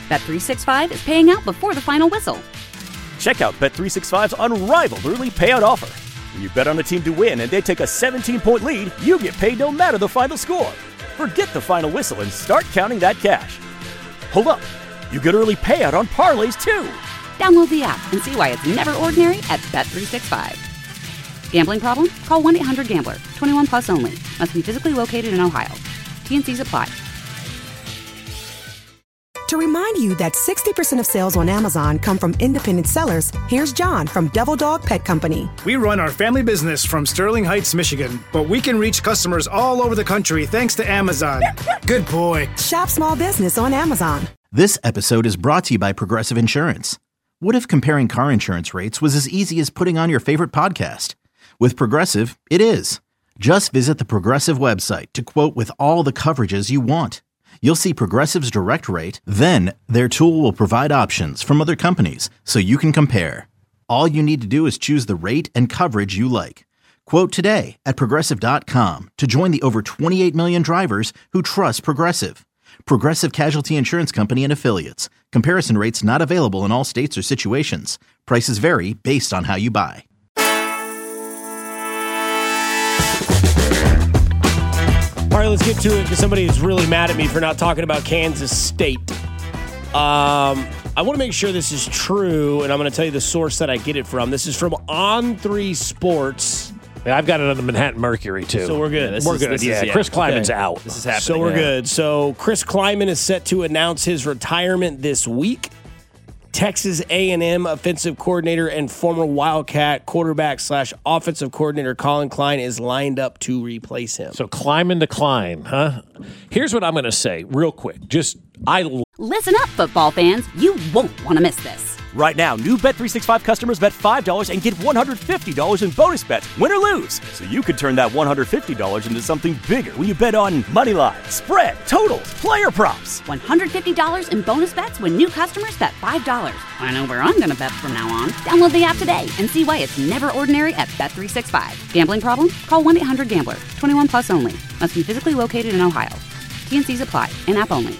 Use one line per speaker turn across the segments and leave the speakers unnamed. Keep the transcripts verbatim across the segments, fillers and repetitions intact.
Bet three sixty-five is paying out before the final whistle.
Check out Bet three sixty-five's unrivaled early payout offer. When you bet on a team to win and they take a seventeen-point lead, you get paid no matter the final score. Forget the final whistle and start counting that cash. Hold up. You get early payout on parlays, too.
Download the app and see why it's never ordinary at Bet three sixty-five. Gambling problem? Call one eight hundred gambler. twenty-one plus only. Must be physically located in Ohio. T N Cs apply.
To remind you that sixty percent of sales on Amazon come from independent sellers, here's John from Devil Dog Pet Company.
We run our family business from Sterling Heights, Michigan, but we can reach customers all over the country thanks to Amazon. Good boy.
Shop small business on Amazon.
This episode is brought to you by Progressive Insurance. What if comparing car insurance rates was as easy as putting on your favorite podcast? With Progressive, it is. Just visit the Progressive website to quote with all the coverages you want. You'll see Progressive's direct rate, then their tool will provide options from other companies so you can compare. All you need to do is choose the rate and coverage you like. Quote today at Progressive dot com to join the over twenty-eight million drivers who trust Progressive. Progressive Casualty Insurance Company and Affiliates. Comparison rates not available in all states or situations. Prices vary based on how you buy.
All right, let's get to it because somebody is really mad at me for not talking about Kansas State. Um, I want to make sure this is true, and I'm going to tell you the source that I get it from. This is from On three Sports.
Yeah, I've got it on the Manhattan Mercury, too.
So we're good.
We're
is,
good, yeah.
Is, yeah.
Chris Kleiman's
okay.
out.
This is happening. So we're yeah. good. So Chris Kleiman is set to announce his retirement this week. Texas A and M offensive coordinator and former Wildcat quarterback slash offensive coordinator Colin Klein is lined up to replace him.
So Kleiman to Klein, huh? Here's what I'm going to say real quick. Just, I...
Listen up, football fans. You won't want to miss this.
Right now, new Bet three sixty-five customers bet five dollars and get one hundred fifty dollars in bonus bets, win or lose. So you could turn that one hundred fifty dollars into something bigger when you bet on money line, spread, totals, player props.
one hundred fifty dollars in bonus bets when new customers bet five dollars. I know where I'm going to bet from now on. Download the app today and see why it's never ordinary at Bet three sixty-five. Gambling problem? Call one eight hundred gambler. twenty-one plus only. Must be physically located in Ohio. T N Cs apply. In-app only.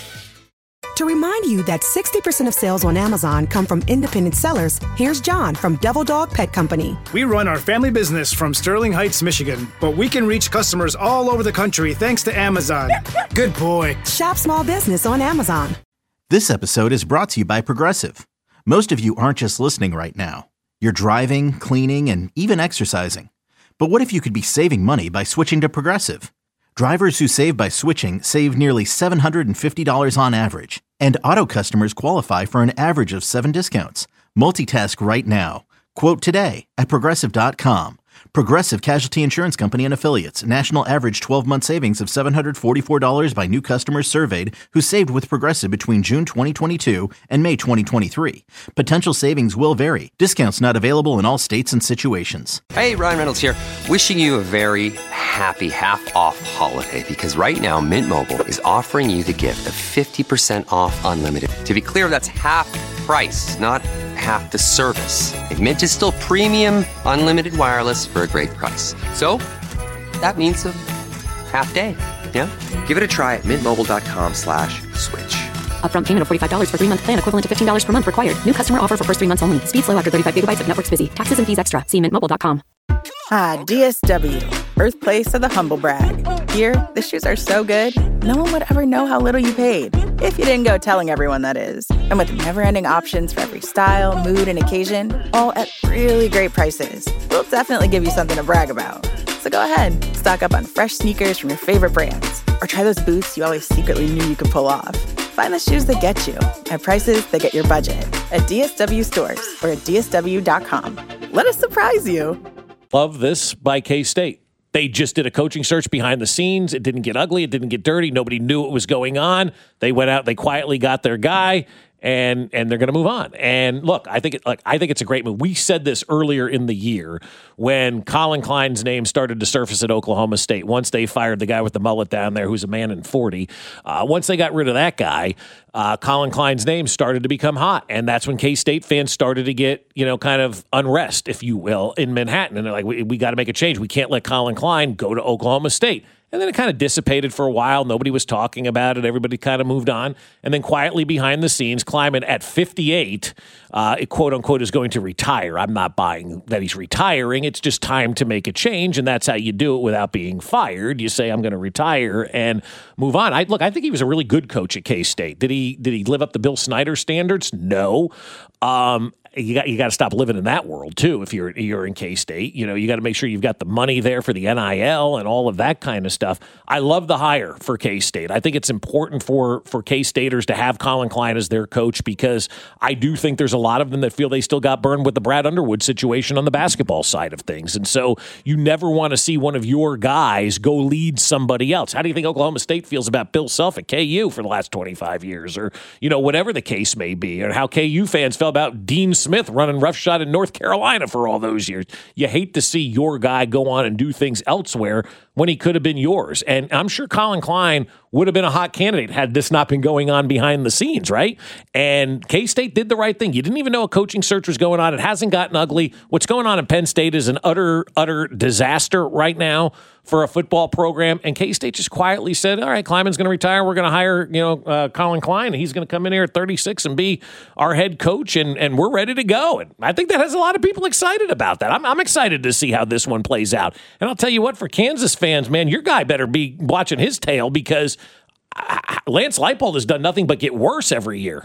To remind you that sixty percent of sales on Amazon come from independent sellers, here's John from Devil Dog Pet Company.
We run our family business from Sterling Heights, Michigan, but we can reach customers all over the country thanks to Amazon. Good boy.
Shop small business on Amazon.
This episode is brought to you by Progressive. Most of you aren't just listening right now. You're driving, cleaning, and even exercising. But what if you could be saving money by switching to Progressive? Drivers who save by switching save nearly seven hundred fifty dollars on average. And auto customers qualify for an average of seven discounts. Multitask right now. Quote today at Progressive dot com. Progressive Casualty Insurance Company and Affiliates. National average twelve-month savings of seven hundred forty-four dollars by new customers surveyed who saved with Progressive between June twenty twenty-two and May twenty twenty-three. Potential savings will vary. Discounts not available in all states and situations.
Hey, Ryan Reynolds here. Wishing you a very happy half-off holiday because right now Mint Mobile is offering you the gift of fifty percent off unlimited. To be clear, that's half price, not half the service. And Mint is still premium unlimited wireless for a great price. So that means a half day. Yeah? Give it a try at mintmobile.com slash switch.
Upfront payment of forty-five dollars for three-month plan equivalent to fifteen dollars per month required. New customer offer for first three months only. Speed slow after thirty-five gigabytes if network's busy. Taxes and fees extra. See mint mobile dot com.
Ah, D S W, birthplace of the humble brag. Here, the shoes are so good, no one would ever know how little you paid. If you didn't go telling everyone, that is. And with never-ending options for every style, mood, and occasion, all at really great prices, we'll definitely give you something to brag about. So go ahead, stock up on fresh sneakers from your favorite brands, or try those boots you always secretly knew you could pull off. Find the shoes that get you at prices that get your budget at D S W stores or at D S W dot com. Let us surprise you.
Love this by K-State. They just did a coaching search behind the scenes. It didn't get ugly. It didn't get dirty. Nobody knew what was going on. They went out. They quietly got their guy, and and they're going to move on. And look, I think it, like I think it's a great move. We said this earlier in the year when Colin Klein's name started to surface at Oklahoma State. Once they fired the guy with the mullet down there, who's a man in forty. Uh, once they got rid of that guy, uh, Colin Klein's name started to become hot, and that's when K-State fans started to get, you know, kind of unrest, if you will, in Manhattan. And they're like, we, we got to make a change. We can't let Colin Klein go to Oklahoma State. And then it kind of dissipated for a while. Nobody was talking about it. Everybody kind of moved on. And then quietly behind the scenes, Klieman at fifty-eight, uh, quote unquote, is going to retire. I'm not buying that he's retiring. It's just time to make a change. And that's how you do it without being fired. You say, I'm going to retire and move on. I, look, I think he was a really good coach at K-State. Did he, did he live up to Bill Snyder standards? No. Um, You got you got to stop living in that world too. If you're you're in K-State, you know you got to make sure you've got the money there for the N I L and all of that kind of stuff. I love the hire for K-State. I think it's important for for K-Staters to have Colin Klein as their coach because I do think there's a lot of them that feel they still got burned with the Brad Underwood situation on the basketball side of things, and so you never want to see one of your guys go lead somebody else. How do you think Oklahoma State feels about Bill Self at K U for the last twenty-five years, or you know whatever the case may be, or how K U fans felt about Dean Smith running roughshod in North Carolina for all those years? You hate to see your guy go on and do things elsewhere when he could have been yours. And I'm sure Colin Klein would have been a hot candidate had this not been going on behind the scenes, right? And K-State did the right thing. You didn't even know a coaching search was going on. It hasn't gotten ugly. What's going on in Penn State is an utter, utter disaster right now for a football program. And K-State just quietly said, all right, Kleiman's going to retire. We're going to hire, you know, uh, Colin Klein. And he's going to come in here at thirty-six and be our head coach. And, and we're ready to go. And I think that has a lot of people excited about that. I'm, I'm excited to see how this one plays out. And I'll tell you what, for Kansas fans, man, your guy better be watching his tail because Lance Leipold has done nothing but get worse every year.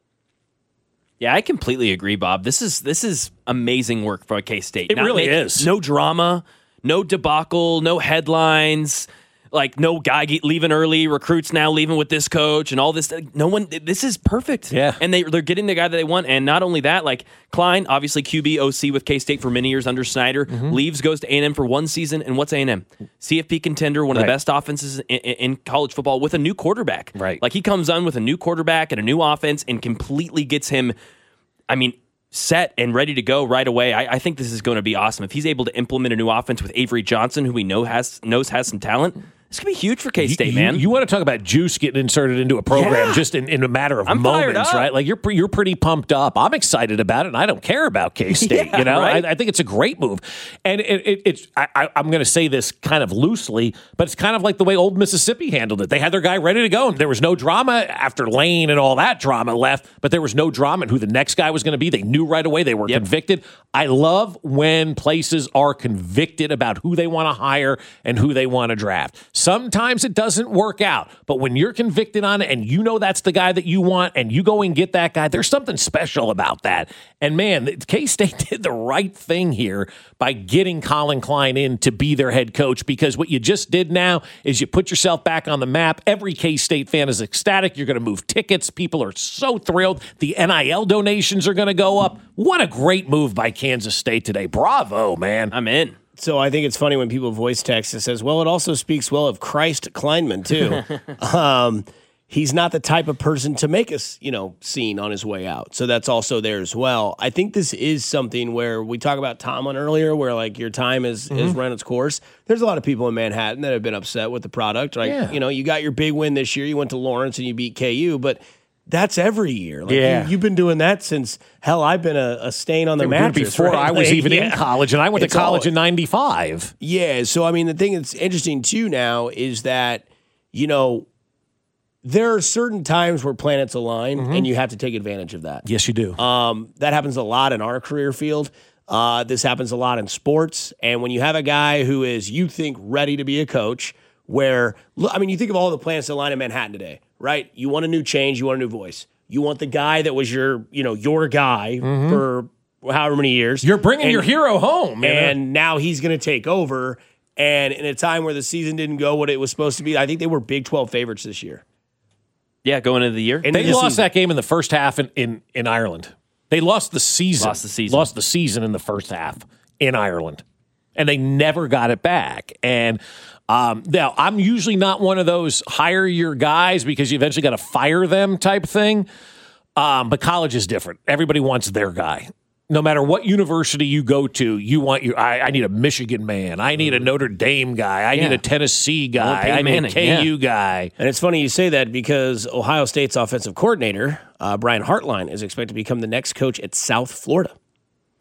Yeah, I completely agree, Bob. This is this is amazing work for K-State.
It
Not
really
make,
is.
No drama, no debacle, no headlines, like no guy leaving early, recruits now leaving with this coach and all this. No one, this is perfect.
Yeah.
And they, they're getting the guy that they want. And not only that, like Klein, obviously Q B, O C with K-State for many years under Snyder, mm-hmm. leaves, goes to A and M for one season. And what's A and M? C F P contender, one of right. the best offenses in, in college football with a new quarterback.
Right.
Like he comes on with a new quarterback and a new offense and completely gets him, I mean, set and ready to go right away. I, I think this is going to be awesome. If he's able to implement a new offense with Avery Johnson, who we know has knows has some talent, it's going to be huge for K-State,
you,
man.
You, you want to talk about juice getting inserted into a program
yeah.
just in, in a matter of
I'm
moments, right? Like you're you're pretty pumped up. I'm excited about it, and I don't care about K-State.
yeah,
you know,
right?
I, I think it's a great move, and it, it, it's. I, I, I'm going to say this kind of loosely, but it's kind of like the way Old Mississippi handled it. They had their guy ready to go, and there was no drama after Lane and all that drama left. But there was no drama in who the next guy was going to be. They knew right away. They were yep. convicted. I love when places are convicted about who they want to hire and who they want to draft. Sometimes it doesn't work out, but when you're convicted on it and you know that's the guy that you want and you go and get that guy, there's something special about that. And man, K-State did the right thing here by getting Colin Klein in to be their head coach, because what you just did now is you put yourself back on the map. Every K-State fan is ecstatic. You're going to move tickets. People are so thrilled. The N I L donations are going to go up. What a great move by Kansas State today. Bravo, man.
I'm in.
So I think it's funny when people voice text and says, well, it also speaks well of Christ Kleinman, too. um, he's not the type of person to make us, you know, scene on his way out. So that's also there as well. I think this is something where we talk about Tomlin earlier, where like your time is, mm-hmm. is run its course. There's a lot of people in Manhattan that have been upset with the product. Like, yeah. you know, you got your big win this year. You went to Lawrence and you beat K U, but that's every year. Like
yeah.
you, you've been doing that since, hell, I've been a, a stain on the mattress.
Before
right?
I was
like,
even
yeah.
in college, and I went
it's
to college
all,
in ninety-five.
Yeah, so I mean, the thing that's interesting too now is that, you know, there are certain times where planets align, mm-hmm. and you have to take advantage of that.
Yes, you do.
Um, that happens a lot in our career field. Uh, this happens a lot in sports. And when you have a guy who is, you think, ready to be a coach, where, I mean, you think of all the planets that align in Manhattan today, right? You want a new change, you want a new voice. You want the guy that was your, you know, your guy mm-hmm. for however many years.
You're bringing
and,
your hero home.
And know? Now he's going to take over. And in a time where the season didn't go what it was supposed to be, I think they were Big twelve favorites this year.
Yeah, going into the year.
And they lost that game in the first half in, in, in Ireland. They lost the season.
Lost the season.
Lost the season in the first half in Ireland. And they never got it back. And um, now, I'm usually not one of those hire your guys because you eventually got to fire them type thing. Um, but college is different. Everybody wants their guy. No matter what university you go to, you want your. I, I need a Michigan man. I need a Notre Dame guy. I yeah. need a Tennessee guy. I need Manning, a K U yeah. guy.
And it's funny you say that because Ohio State's offensive coordinator, uh, Brian Hartline, is expected to become the next coach at South Florida.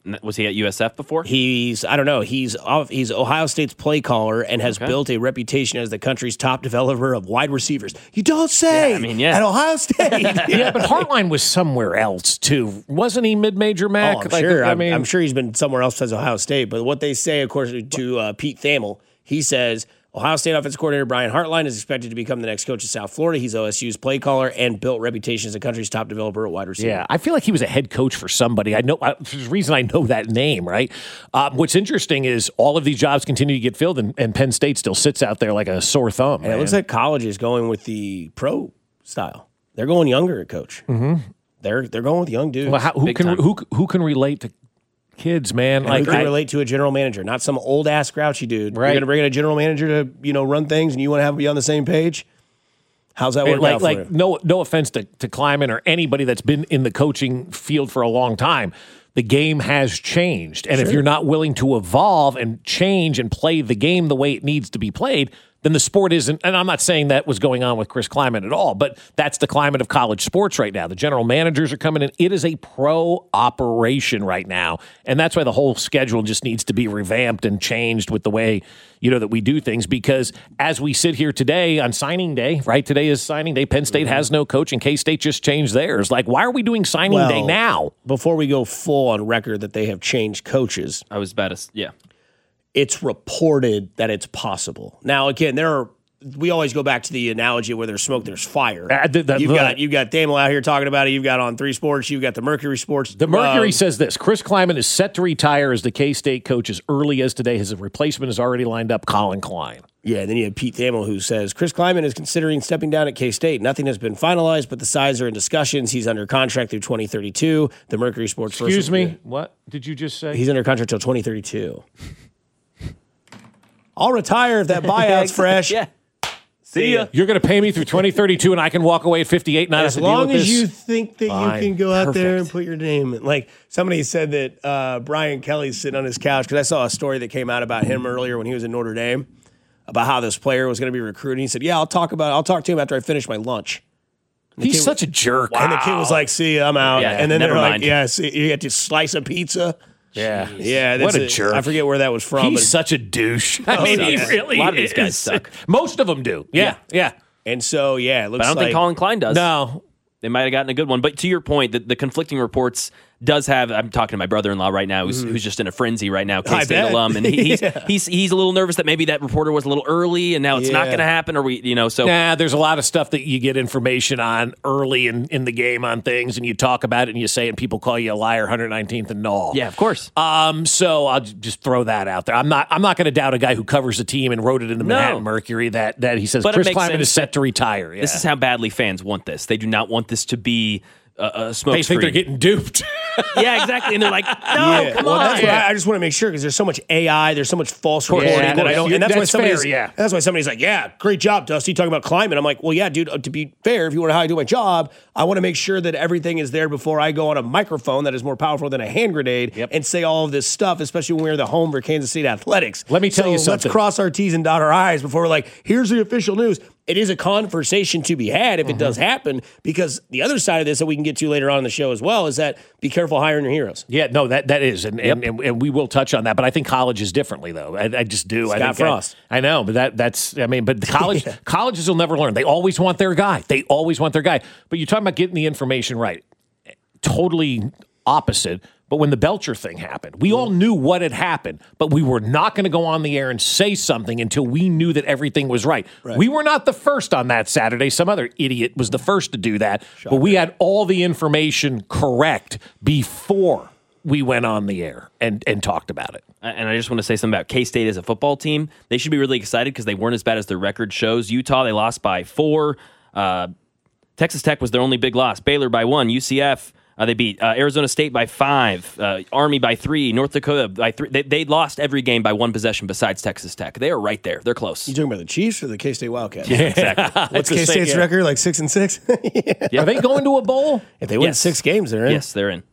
Was he at U S F before?
He's, I don't know, he's off, he's Ohio State's play caller and has
Okay.
built a reputation as the country's top developer of wide receivers. You don't say.
Yeah, I mean, yeah.
At Ohio State.
Yeah, but Hartline was somewhere else too, wasn't he? Mid-major Mac.
Oh, I'm
Like,
sure.
I
I'm,
mean,
I'm sure he's been somewhere else besides Ohio State. But what they say, according to uh, Pete Thamel, he says Ohio State offensive coordinator Brian Hartline is expected to become the next coach of South Florida. He's O S U's play caller and built reputation as the country's top developer at wide receiver.
Yeah, I feel like he was a head coach for somebody. I know I, there's a reason I know that name, right? Um, what's interesting is all of these jobs continue to get filled, and, and Penn State still sits out there like a sore thumb.
And it looks like college is going with the pro style. They're going younger at coach.
Mm-hmm.
They're they're going with young dudes.
Well, how, who
Big
can
time.
who who can relate to kids, man?
And
Like
who can
I-
relate to a general manager, not some old ass grouchy dude.
Right.
You're gonna bring in a general manager to you know run things, and you want to have them be on the same page. How's that work
like
out for
like
you?
no no offense to to Kleiman or anybody that's been in the coaching field for a long time. The game has changed, and if
Sure.
you're not willing to evolve and change and play the game the way it needs to be played, then the sport isn't. And I'm not saying that was going on with Chris Kleiman at all, but that's the climate of college sports right now. The general managers are coming in. It is a pro operation right now, and that's why the whole schedule just needs to be revamped and changed with the way you know that we do things. Because as we sit here today on signing day, right? Today is signing day. Penn State has no coach, and K-State just changed theirs. Like, why are we doing signing
Well,
day now?
Before we go full on record that they have changed coaches,
I was about to, yeah.
it's reported that it's possible. Now, again, there are. We always go back to the analogy where there's smoke, there's fire.
Uh, the- the-
you've
the-
got you've got Thamel out here talking about it. You've got on Three Sports. You've got the Mercury Sports.
The Mercury
Um,
says this: Chris Kleiman is set to retire as the K-State coach as early as today. His replacement is already lined up, Colin Klein.
Yeah, then you have Pete Thamel who says Chris Kleiman is considering stepping down at K-State. Nothing has been finalized, but the sides are in discussions. He's under contract through twenty thirty-two. The Mercury Sports.
Excuse
first-
me, what did you just say?
He's under contract till twenty thirty-two. I'll retire if that buyout's fresh.
Yeah. See ya.
You're going to pay me through twenty thirty-two, and I can walk away at fifty-eight, not
As
have to deal
long
with
as
this?
you think that
Fine.
you can go out there
Perfect.
and put your name in. Like somebody said that uh, Brian Kelly's sitting on his couch because I saw a story that came out about him earlier when he was in Notre Dame about how this player was going to be recruited. He said, "Yeah, I'll talk about. It. I'll talk to him after I finish my lunch." And the
He's
kid
such a jerk.
And the kid was like, "See, I'm out."
Yeah,
and then
never
they're like,
mind.
"Yeah, see, you get to slice a pizza."
Yeah.
Yeah,
What
that's
a jerk.
I forget where that was from.
He's
but-
such a douche. I mean, he
sucks.
really
A lot of these
is.
guys suck.
Most of them do. Yeah, yeah.
and so yeah, it looks
But I don't
like
think Colin Klein does.
No.
They might have gotten a good one. But to your point, the, the conflicting reports does have. I'm talking to my brother-in-law right now, who's, who's just in a frenzy right now,
I
K-State
bet.
alum, and he, he's,
Yeah.
he's he's a little nervous that maybe that reporter was a little early, and now it's not
Yeah.
going to happen, or we, you know, so
Nah, there's a lot of stuff that you get information on early in, in the game on things, and you talk about it and you say it, and people call you a liar, one hundred nineteenth and null.
yeah, of course.
Um, so I'll j- just throw that out there. I'm not. I'm not going to doubt a guy who covers the team and wrote it in the
No.
Manhattan Mercury that that he says
But it
Chris
makes
Kleiman
sense
is set to retire. Yeah.
This is how badly fans want this. They do not want this to be a, a smoke
they think they're getting duped.
yeah, exactly. And they're like, no,
Yeah.
come
well,
on.
that's what I, I just want to make sure because there's so much A I, there's so much false
course.
reporting
Yeah,
that I
of
don't.
course.
And that's, why
That's
somebody's
fair, yeah.
That's why somebody's like, "Yeah, great job, Dusty, talking about Kleiman." I'm like, "Well, yeah, dude. uh, To be fair, if you want to know how I do my job, I want to make sure that everything is there before I go on a microphone that is more powerful than a hand grenade
Yep.
and say all of this stuff, especially when we're the home for Kansas City Athletics."
Let me tell
So
you something.
Let's cross our T's and dot our I's before we're like, "Here's the official news." It is a conversation to be had if it does happen, because the other side of this that we can get to later on in the show as well is that be careful hiring your heroes.
Yeah, no, that that is, and, and, and and we will touch on that. But I think college is differently, though. I, I just do. I
Scott
think I-
Frost.
I, know, but that that's. I mean, but the college colleges will never learn. They always want their guy. They always want their guy. But you're talking about getting the information right. Totally opposite. But when the Belcher thing happened, we all knew what had happened, but we were not going to go on the air and say something until we knew that everything was right.
Right.
We were not the first on that Saturday. Some other idiot was the first to do that. But we had all the information correct before we went on the air and, and talked about it.
And I just want to say something about K-State as a football team. They should be really excited because they weren't as bad as their record shows. Utah, they lost by four. Uh, Texas Tech was their only big loss. Baylor by one. U C F, uh, they beat uh, Arizona State by five. Uh, Army by three. North Dakota by three. They, they lost every game by one possession besides Texas Tech. They are right there. They're close.
You talking about the Chiefs or the K-State Wildcats?
Yeah, exactly.
What's
the same,
K-State's
yeah.
record? Like six and six?
Yeah.
Are they going to a bowl?
If they win
Yes.
six games, they're in.
Yes, they're in.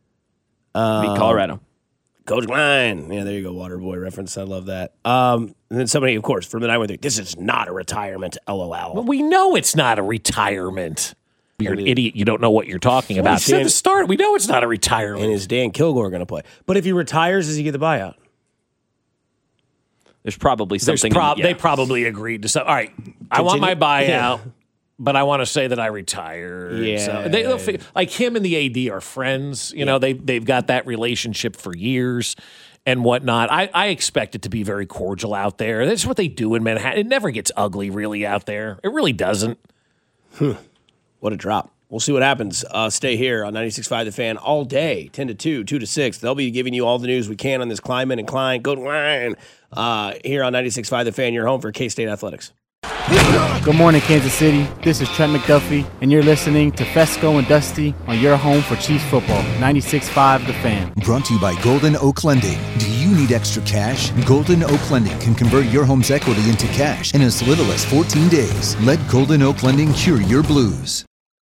Beat Colorado.
Coach Klein. Yeah, there you go, Waterboy reference. I love that. Um, and then somebody, of course, from the nine one three, this is not a retirement, LOL.
Well, we know it's not a retirement. You're an idiot. You don't know what you're talking about. Since the start, we know it's not a retirement.
And is Dan Kilgore going to play? But if he retires, does he get the buyout?
There's probably
There's
something.
prob-
yeah.
They probably agreed to some. All right, I want my buyout, yeah. but I want to say that I retired.
Yeah.
So they, they'll fig- like him and the A D are friends. You yeah. know, they they've got that relationship for years and whatnot. I, I expect it to be very cordial out there. That's what they do in Manhattan. It never gets ugly, really, out there. It really doesn't.
Hmm. What a drop. We'll see what happens. Uh, stay here on ninety-six point five The Fan all day, ten to two, two to six. They'll be giving you all the news we can on this Kleiman and Klein. Good line. Uh, here on ninety-six point five The Fan, your home for K-State Athletics.
Good morning, Kansas City. This is Trent McDuffie, and you're listening to Fesco and Dusty on your home for Chiefs football, ninety-six point five The Fan.
Brought to you by Golden Oak Lending. Do you need extra cash? Golden Oak Lending can convert your home's equity into cash in as little as fourteen days. Let Golden Oak Lending cure your blues.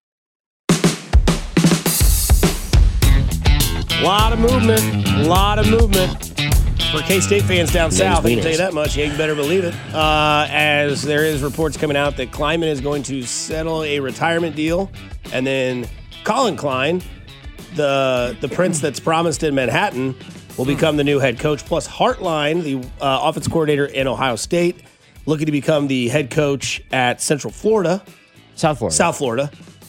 A lot of movement, a lot of movement for K-State fans down south. I can tell you that much. You better believe it. Uh, as there is reports coming out that Kleiman is going to settle a retirement deal, and then Colin Klein, the the prince that's promised in Manhattan, will become the new head coach. Plus Hartline, the uh, offense coordinator in Ohio State, looking to become the head coach at Central Florida,
South Florida,
South Florida.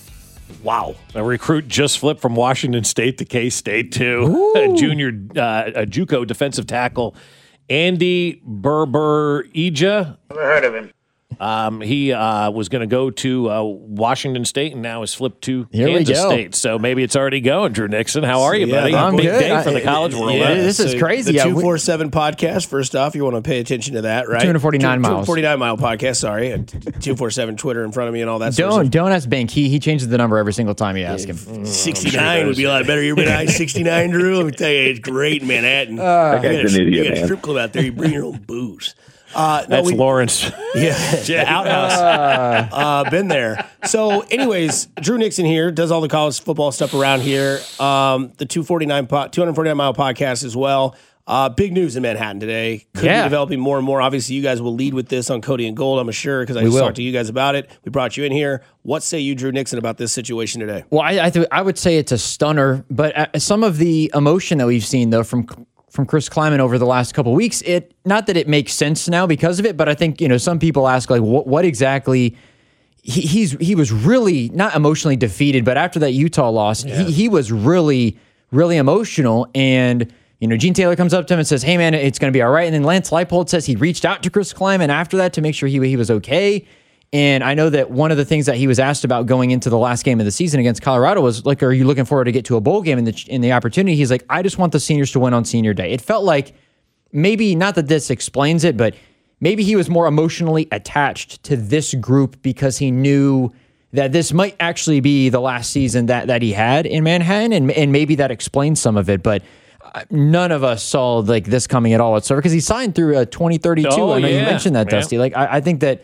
Wow.
A recruit just flipped from Washington State to K-State, too. A junior, uh, a JUCO defensive tackle, Andy Berber-Eja.
Never heard of him.
Um, he uh, was going to go to uh, Washington State and now has flipped to
Here
Kansas State. So maybe it's already going. Drew Nixon, how are you,
yeah,
buddy?
I'm
Big
good.
day for
I,
the college world.
Yeah,
huh?
this is
So
crazy.
The
Yeah,
two forty-seven podcast, first off, you want to pay attention to that, right?
two forty-nine miles.
two forty-nine mile podcast, sorry. And two forty-seven Twitter in front of me and all that
Don't
sort of
don't ask Bank. He, he changes the number every single time you ask him.
stuff. sixty-nine sure would be a lot better. You ever been I sixty-nine, Drew? Let me tell you, it's great in Manhattan. Uh, you got, a, you got a strip club out there. You bring your own booze. Uh, no,
That's
we,
Lawrence.
Yeah, the outhouse. Uh, uh, been there. So, anyways, Drew Nixon here does all the college football stuff around here. Um, the two forty-nine po- two forty-nine mile podcast as well. Uh, big news in Manhattan today. Could
yeah.
be developing more and more. Obviously, you guys will lead with this on Cody and Gold, I'm sure, because I
we
just
will.
talked to you guys about it. We brought you in here. What say you, Drew Nixon, about this situation today?
Well, I I, th- I would say it's a stunner, but uh, some of the emotion that we've seen, though, from from Chris Kleiman over the last couple of weeks, it not that it makes sense now because of it, but I think, you know, some people ask, like, what, what exactly he, he's he was really not emotionally defeated, but after that Utah loss, yeah. he, he was really, really emotional. And, you know, Gene Taylor comes up to him and says, hey, man, it's going to be all right. And then Lance Leipold says he reached out to Chris Kleiman after that to make sure he, he was okay. And I know that one of the things that he was asked about going into the last game of the season against Colorado was, like, are you looking forward to get to a bowl game in the in the opportunity? He's like, I just want the seniors to win on senior day. It felt like maybe, not that this explains it, but maybe he was more emotionally attached to this group because he knew that this might actually be the last season that, that he had in Manhattan, and, and maybe that explains some of it. But none of us saw, like, this coming at all whatsoever because he signed through a twenty thirty-two.
Oh,
I know
yeah.
you mentioned that,
Yeah.
Dusty. Like, I, I think that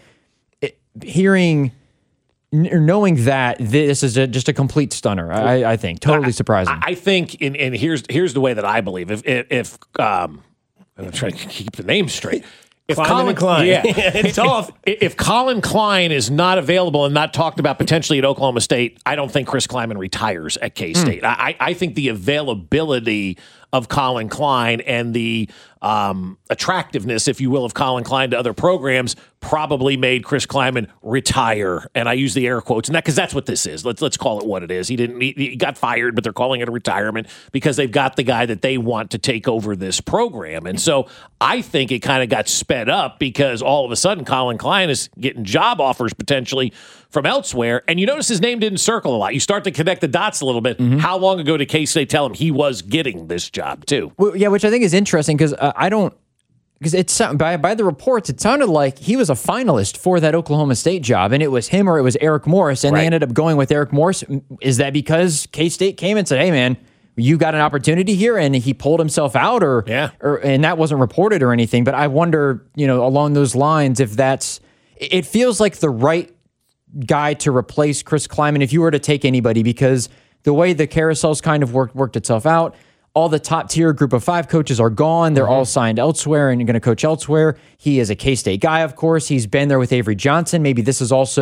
hearing or knowing that this is a, just a complete stunner, I, I think totally surprising.
I, I think, and, and here's here's the way that I believe. If if, if um, I'm trying to keep the name straight. If
Klein
Colin
and Klein.
yeah,
It's tough.
If, if Colin Klein is not available and not talked about potentially at Oklahoma State, I don't think Chris Kleiman retires at K-State. Mm. I, I think the availability of Colin Klein and the um, attractiveness, if you will, of Colin Klein to other programs probably made Chris Kleiman retire. And I use the air quotes, and that because that's what this is. Let's let's call it what it is. He didn't. He, he got fired, but they're calling it a retirement because they've got the guy that they want to take over this program. And so I think it kind of got sped up because all of a sudden Colin Klein is getting job offers potentially from elsewhere. And you notice his name didn't circle a lot. You start to connect the dots a little bit. Mm-hmm. How long ago did K-State tell him he was getting this job too?
Well, yeah, which I think is interesting because uh, I don't, because it's by by the reports, it sounded like he was a finalist for that Oklahoma State job, and it was him or it was Eric Morris, and right. they ended up going with Eric Morris. Is that because K-State came and said, "Hey, man, you got an opportunity here," and he pulled himself out, or
yeah,
or and that wasn't reported or anything? But I wonder, you know, along those lines, if that's, it feels like the right guy to replace Chris Kleiman if you were to take anybody, because the way the carousel's kind of worked worked itself out. All the top tier group of five coaches are gone. They're mm-hmm. all signed elsewhere and going to coach elsewhere. He is a K-State guy, of course. He's been there with Avery Johnson. Maybe this is also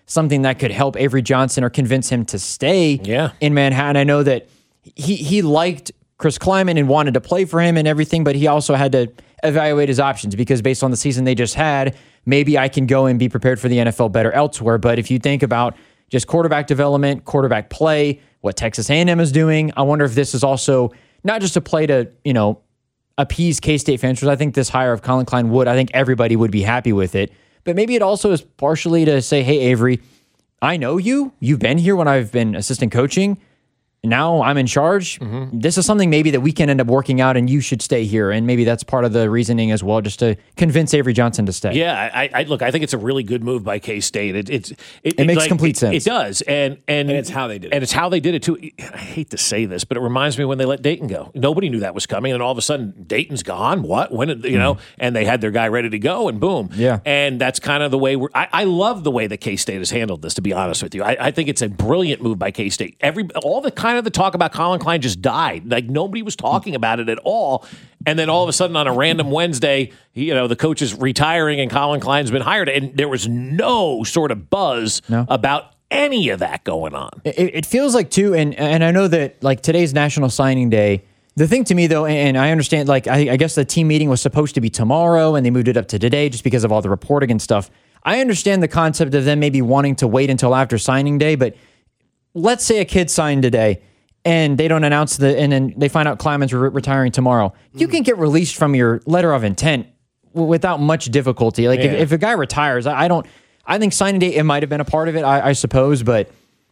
something that could help Avery Johnson or convince him to stay
yeah.
in Manhattan. I know that he he liked Chris Kleiman and wanted to play for him and everything, but he also had to evaluate his options because based on the season they just had, maybe I can go and be prepared for the N F L better elsewhere. But if you think about just quarterback development, quarterback play, what Texas A and M is doing, I wonder if this is also not just a play to, you know, appease K-State fans, because I think this hire of Colin Klein would, I think everybody would be happy with it. But maybe it also is partially to say, hey, Avery, I know you. You've been here when I've been assistant coaching. Now I'm in charge. Mm-hmm. This is something maybe that we can end up working out and you should stay here. And maybe that's part of the reasoning as well, just to convince Avery Johnson to stay.
Yeah, I, I look, I think it's a really good move by K-State. It, it's, it,
it makes
like,
complete
it,
sense.
It does. And, and,
and it's how they did it.
And it's how they did it too. I hate to say this, but it reminds me when they let Dayton go. Nobody knew that was coming. And all of a sudden Dayton's gone. What? When, you mm-hmm. know, and they had their guy ready to go and boom.
Yeah.
And that's kind of the way we're, I, I love the way that K-State has handled this, to be honest with you. I, I think it's a brilliant move by K-State. Every, all the kind of the talk about Colin Klein just died. Like nobody was talking about it at all. And then all of a sudden on a random Wednesday, you know, the coach is retiring and Colin Klein's been hired. And there was no sort of buzz
no.
about any of that going on.
It, it feels like too, and and I know that like today's National Signing Day, the thing to me though, and I understand, like I, I guess the team meeting was supposed to be tomorrow and they moved it up to today just because of all the reporting and stuff. I understand the concept of them maybe wanting to wait until after signing day, but let's say a kid signed today and they don't announce the, and then they find out Kleiman's re- retiring tomorrow. You can get released from your letter of intent w- without much difficulty. Like
yeah.
if, if a guy retires, I, I don't, I think signing day, it might have been a part of it, I, I suppose, but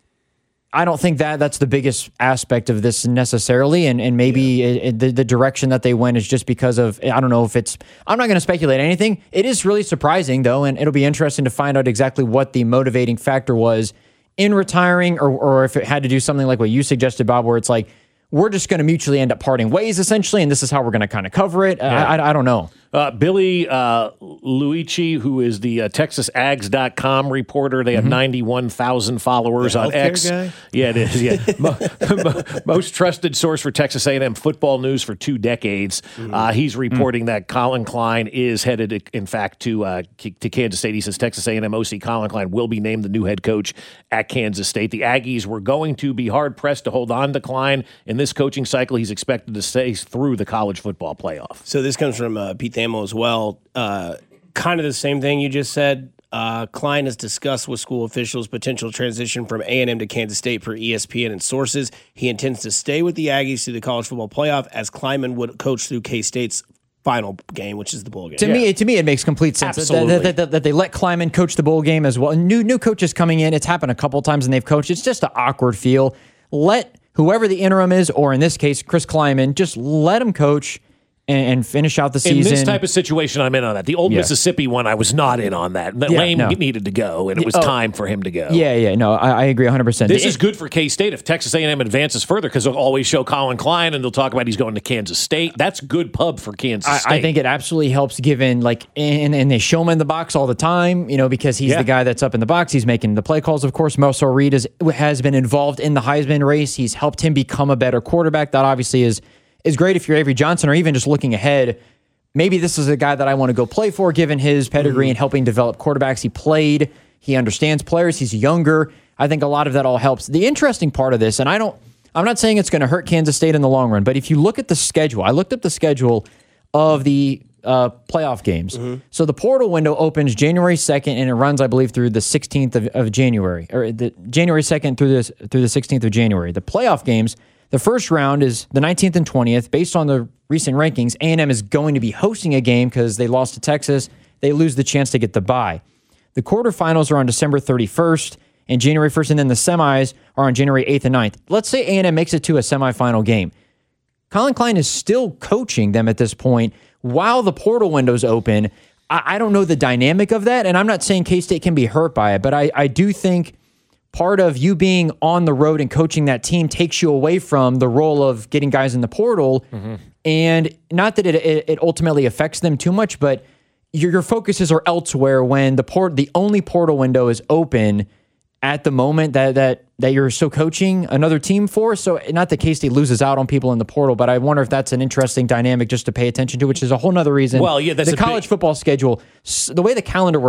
I don't think that that's the biggest aspect of this necessarily. And, and maybe yeah. it, it, the, the direction that they went is just because of, I don't know if it's, I'm not going to speculate anything. It is really surprising though. And it'll be interesting to find out exactly what the motivating factor was in retiring, or or if it had to do something like what you suggested, Bob, where it's like, we're just going to mutually end up parting ways, essentially, and this is how we're going to kind of cover it. Yeah. I, I, I don't know.
Uh, Billy uh, Luigi, who is the uh, Texas Ags dot com reporter, they have mm-hmm. ninety-one thousand followers
the
on X.
Guy?
Yeah, it is. Yeah, Mo- most trusted source for Texas A and M football news for two decades. Mm-hmm. Uh, he's reporting mm-hmm. that Colin Klein is headed, in fact, to uh, to Kansas State. He says Texas A and M O C Colin Klein will be named the new head coach at Kansas State. The Aggies were going to be hard pressed to hold on to Klein in this coaching cycle. He's expected to stay through the college football playoff.
So this comes from uh, Pete Thamel as well. Uh, kind of the same thing you just said. Uh, Klein has discussed with school officials potential transition from A and M to Kansas State per E S P N and sources. He intends to stay with the Aggies through the college football playoff as Kleiman would coach through K-State's final game, which is the bowl game.
To yeah. me, to me, it makes complete sense that, that, that, that they let Kleiman coach the bowl game as well. New new coaches coming in. It's happened a couple times and they've coached. It's just an awkward feel. Let whoever the interim is, or in this case, Chris Kleiman, just let him coach and, and finish out the season.
In this type of situation, I'm in on that. The old
yeah.
Mississippi one, I was not in on that. Yeah, Lane no. needed to go, and it was oh. time for him to go.
Yeah, yeah, no, I, I agree one hundred percent.
This
the,
is good for K-State if Texas A and M advances further, because they'll always show Colin Klein, and they'll talk about he's going to Kansas State. That's good pub for Kansas
I,
State.
I think it absolutely helps, given, like, and, and they show him in the box all the time, you know, because he's yeah. the guy that's up in the box. He's making the play calls, of course. Marcel Reed is, has been involved in the Heisman race. He's helped him become a better quarterback. That obviously is is great if you're Avery Johnson, or even just looking ahead. Maybe this is a guy that I want to go play for, given his pedigree mm-hmm. and helping develop quarterbacks. He played. He understands players. He's younger. I think a lot of that all helps. The interesting part of this, and I don't, I'm not saying it's going to hurt Kansas State in the long run, but if you look at the schedule, I looked up the schedule of the uh, playoff games. Mm-hmm. So the portal window opens January second, and it runs, I believe, through the sixteenth of, of January, or the January second through the through the sixteenth of January. The playoff games, the first round is the nineteenth and twentieth. Based on the recent rankings, A and M is going to be hosting a game because they lost to Texas. They lose the chance to get the bye. The quarterfinals are on December thirty-first and January first, and then the semis are on January eighth and ninth. Let's say A and M makes it to a semifinal game. Colin Klein is still coaching them at this point while the portal window's open. I, I don't know the dynamic of that, and I'm not saying K-State can be hurt by it, but I, I do think part of you being on the road and coaching that team takes you away from the role of getting guys in the portal. Mm-hmm. And not that it, it, it ultimately affects them too much, but your, your focuses are elsewhere when the port, the only portal window is open at the moment that that that you're still coaching another team for. So not that K-State loses out on people in the portal, but I wonder if that's an interesting dynamic just to pay attention to, which is a whole nother reason.
Well, yeah, that's
the college
big...
football schedule, the way the calendar works,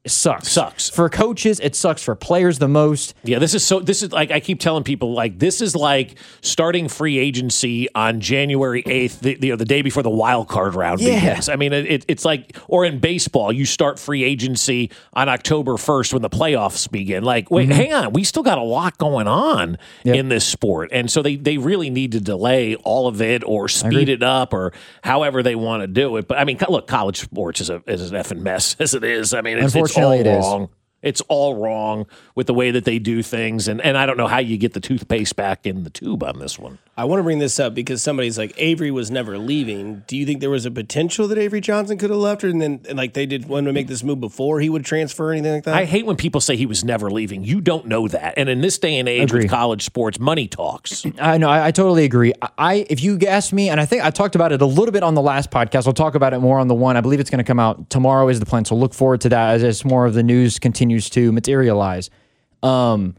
sucks.
Sucks.
For coaches, it sucks for players the most.
Yeah, this is so, this is like, I keep telling people, like, this is like starting free agency on January eighth, the, you know, the day before the wild card round
Yeah.
begins. I mean, it, it's like, or in baseball, you start free agency on October first when the playoffs begin. Like, wait,
Mhm.
hang on. We still got a lot going on
Yep.
in this sport. And so they, they really need to delay all of it or speed it up or however they want to do it. But I mean, co- look, college sports is a is an effing mess as it is. I mean, it's, it's all
Unfortunately, it is.
wrong. It's all wrong with the way that they do things. And, and I don't know how you get the toothpaste back in the tube on this one.
I want to bring this up because somebody's like, Avery was never leaving. Do you think there was a potential that Avery Johnson could have left her and then and like they did want to make this move before he would transfer or anything like that?
I hate when people say he was never leaving. You don't know that. And in this day and age
Agree.
with college sports, money talks.
I know. I, I totally agree. I, if you ask me, and I think I talked about it a little bit on the last podcast. I'll talk about it more on the one. I believe it's going to come out tomorrow is the plan. So look forward to that as, as more of the news continues to materialize. Um,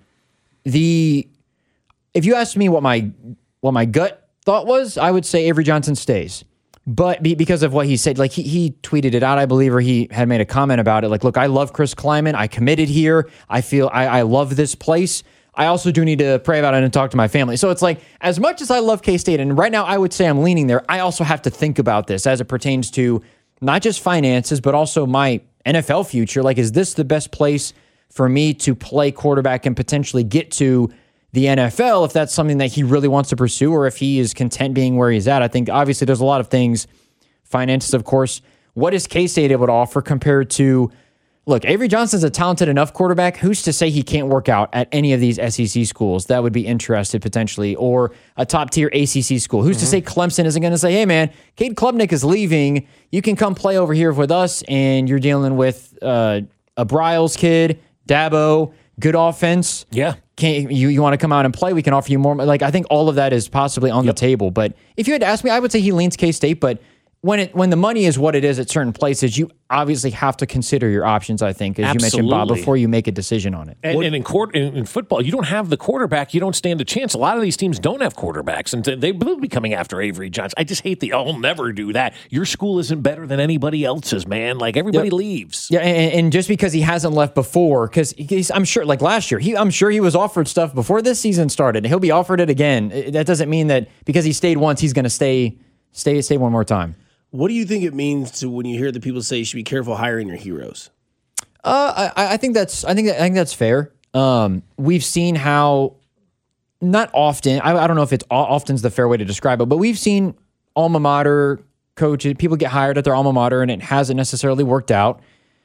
the if you asked me what my what my gut thought was, I would say Avery Johnson stays. But be, because of what he said, like he, he tweeted it out, I believe, or he had made a comment about it. Like, look, I love Chris Kleiman. I committed here. I feel I, I love this place. I also do need to pray about it and talk to my family. So it's like, as much as I love K-State, and right now I would say I'm leaning there, I also have to think about this as it pertains to not just finances, but also my N F L future. Like, is this the best place for me to play quarterback and potentially get to the N F L if that's something that he really wants to pursue, or if he is content being where he's at? I think obviously there's a lot of things, finances, of course. What is K-State able to offer compared to, look, Avery Johnson's a talented enough quarterback. Who's to say he can't work out at any of these S E C schools that would be interested potentially, or a top tier A C C school? Who's mm-hmm. to say Clemson isn't going to say, hey man, Cade Klubnik is leaving. You can come play over here with us, and you're dealing with uh, a Bryles kid, Dabo, good offense.
Yeah.
Can you, you want to come out and play? We can offer you more. Like, I think all of that is possibly on yep. the table. But if you had to ask me, I would say he leans K-State. But when it when the money is what it is at certain places, you obviously have to consider your options, I think, as
Absolutely.
you mentioned, Bob, before you make a decision on it.
And, and in, court, in, in football, you don't have the quarterback. You don't stand a chance. A lot of these teams don't have quarterbacks, and they will be coming after Avery Johnson. I just hate the, I'll never do that. Your school isn't better than anybody else's, man. Like, everybody
yep.
leaves.
Yeah, and, and just because he hasn't left before, because I'm sure, like last year, he, I'm sure he was offered stuff before this season started. He'll be offered it again. That doesn't mean that because he stayed once, he's going to stay, stay, stay one more time.
What do you think it means to when you hear the people say you should be careful hiring your heroes?
Uh, I, I think that's I think that, I think that's fair. Um, we've seen how not often. I, I don't know if it's often's the fair way to describe it, but we've seen alma mater coaches, people get hired at their alma mater, and it hasn't necessarily worked out.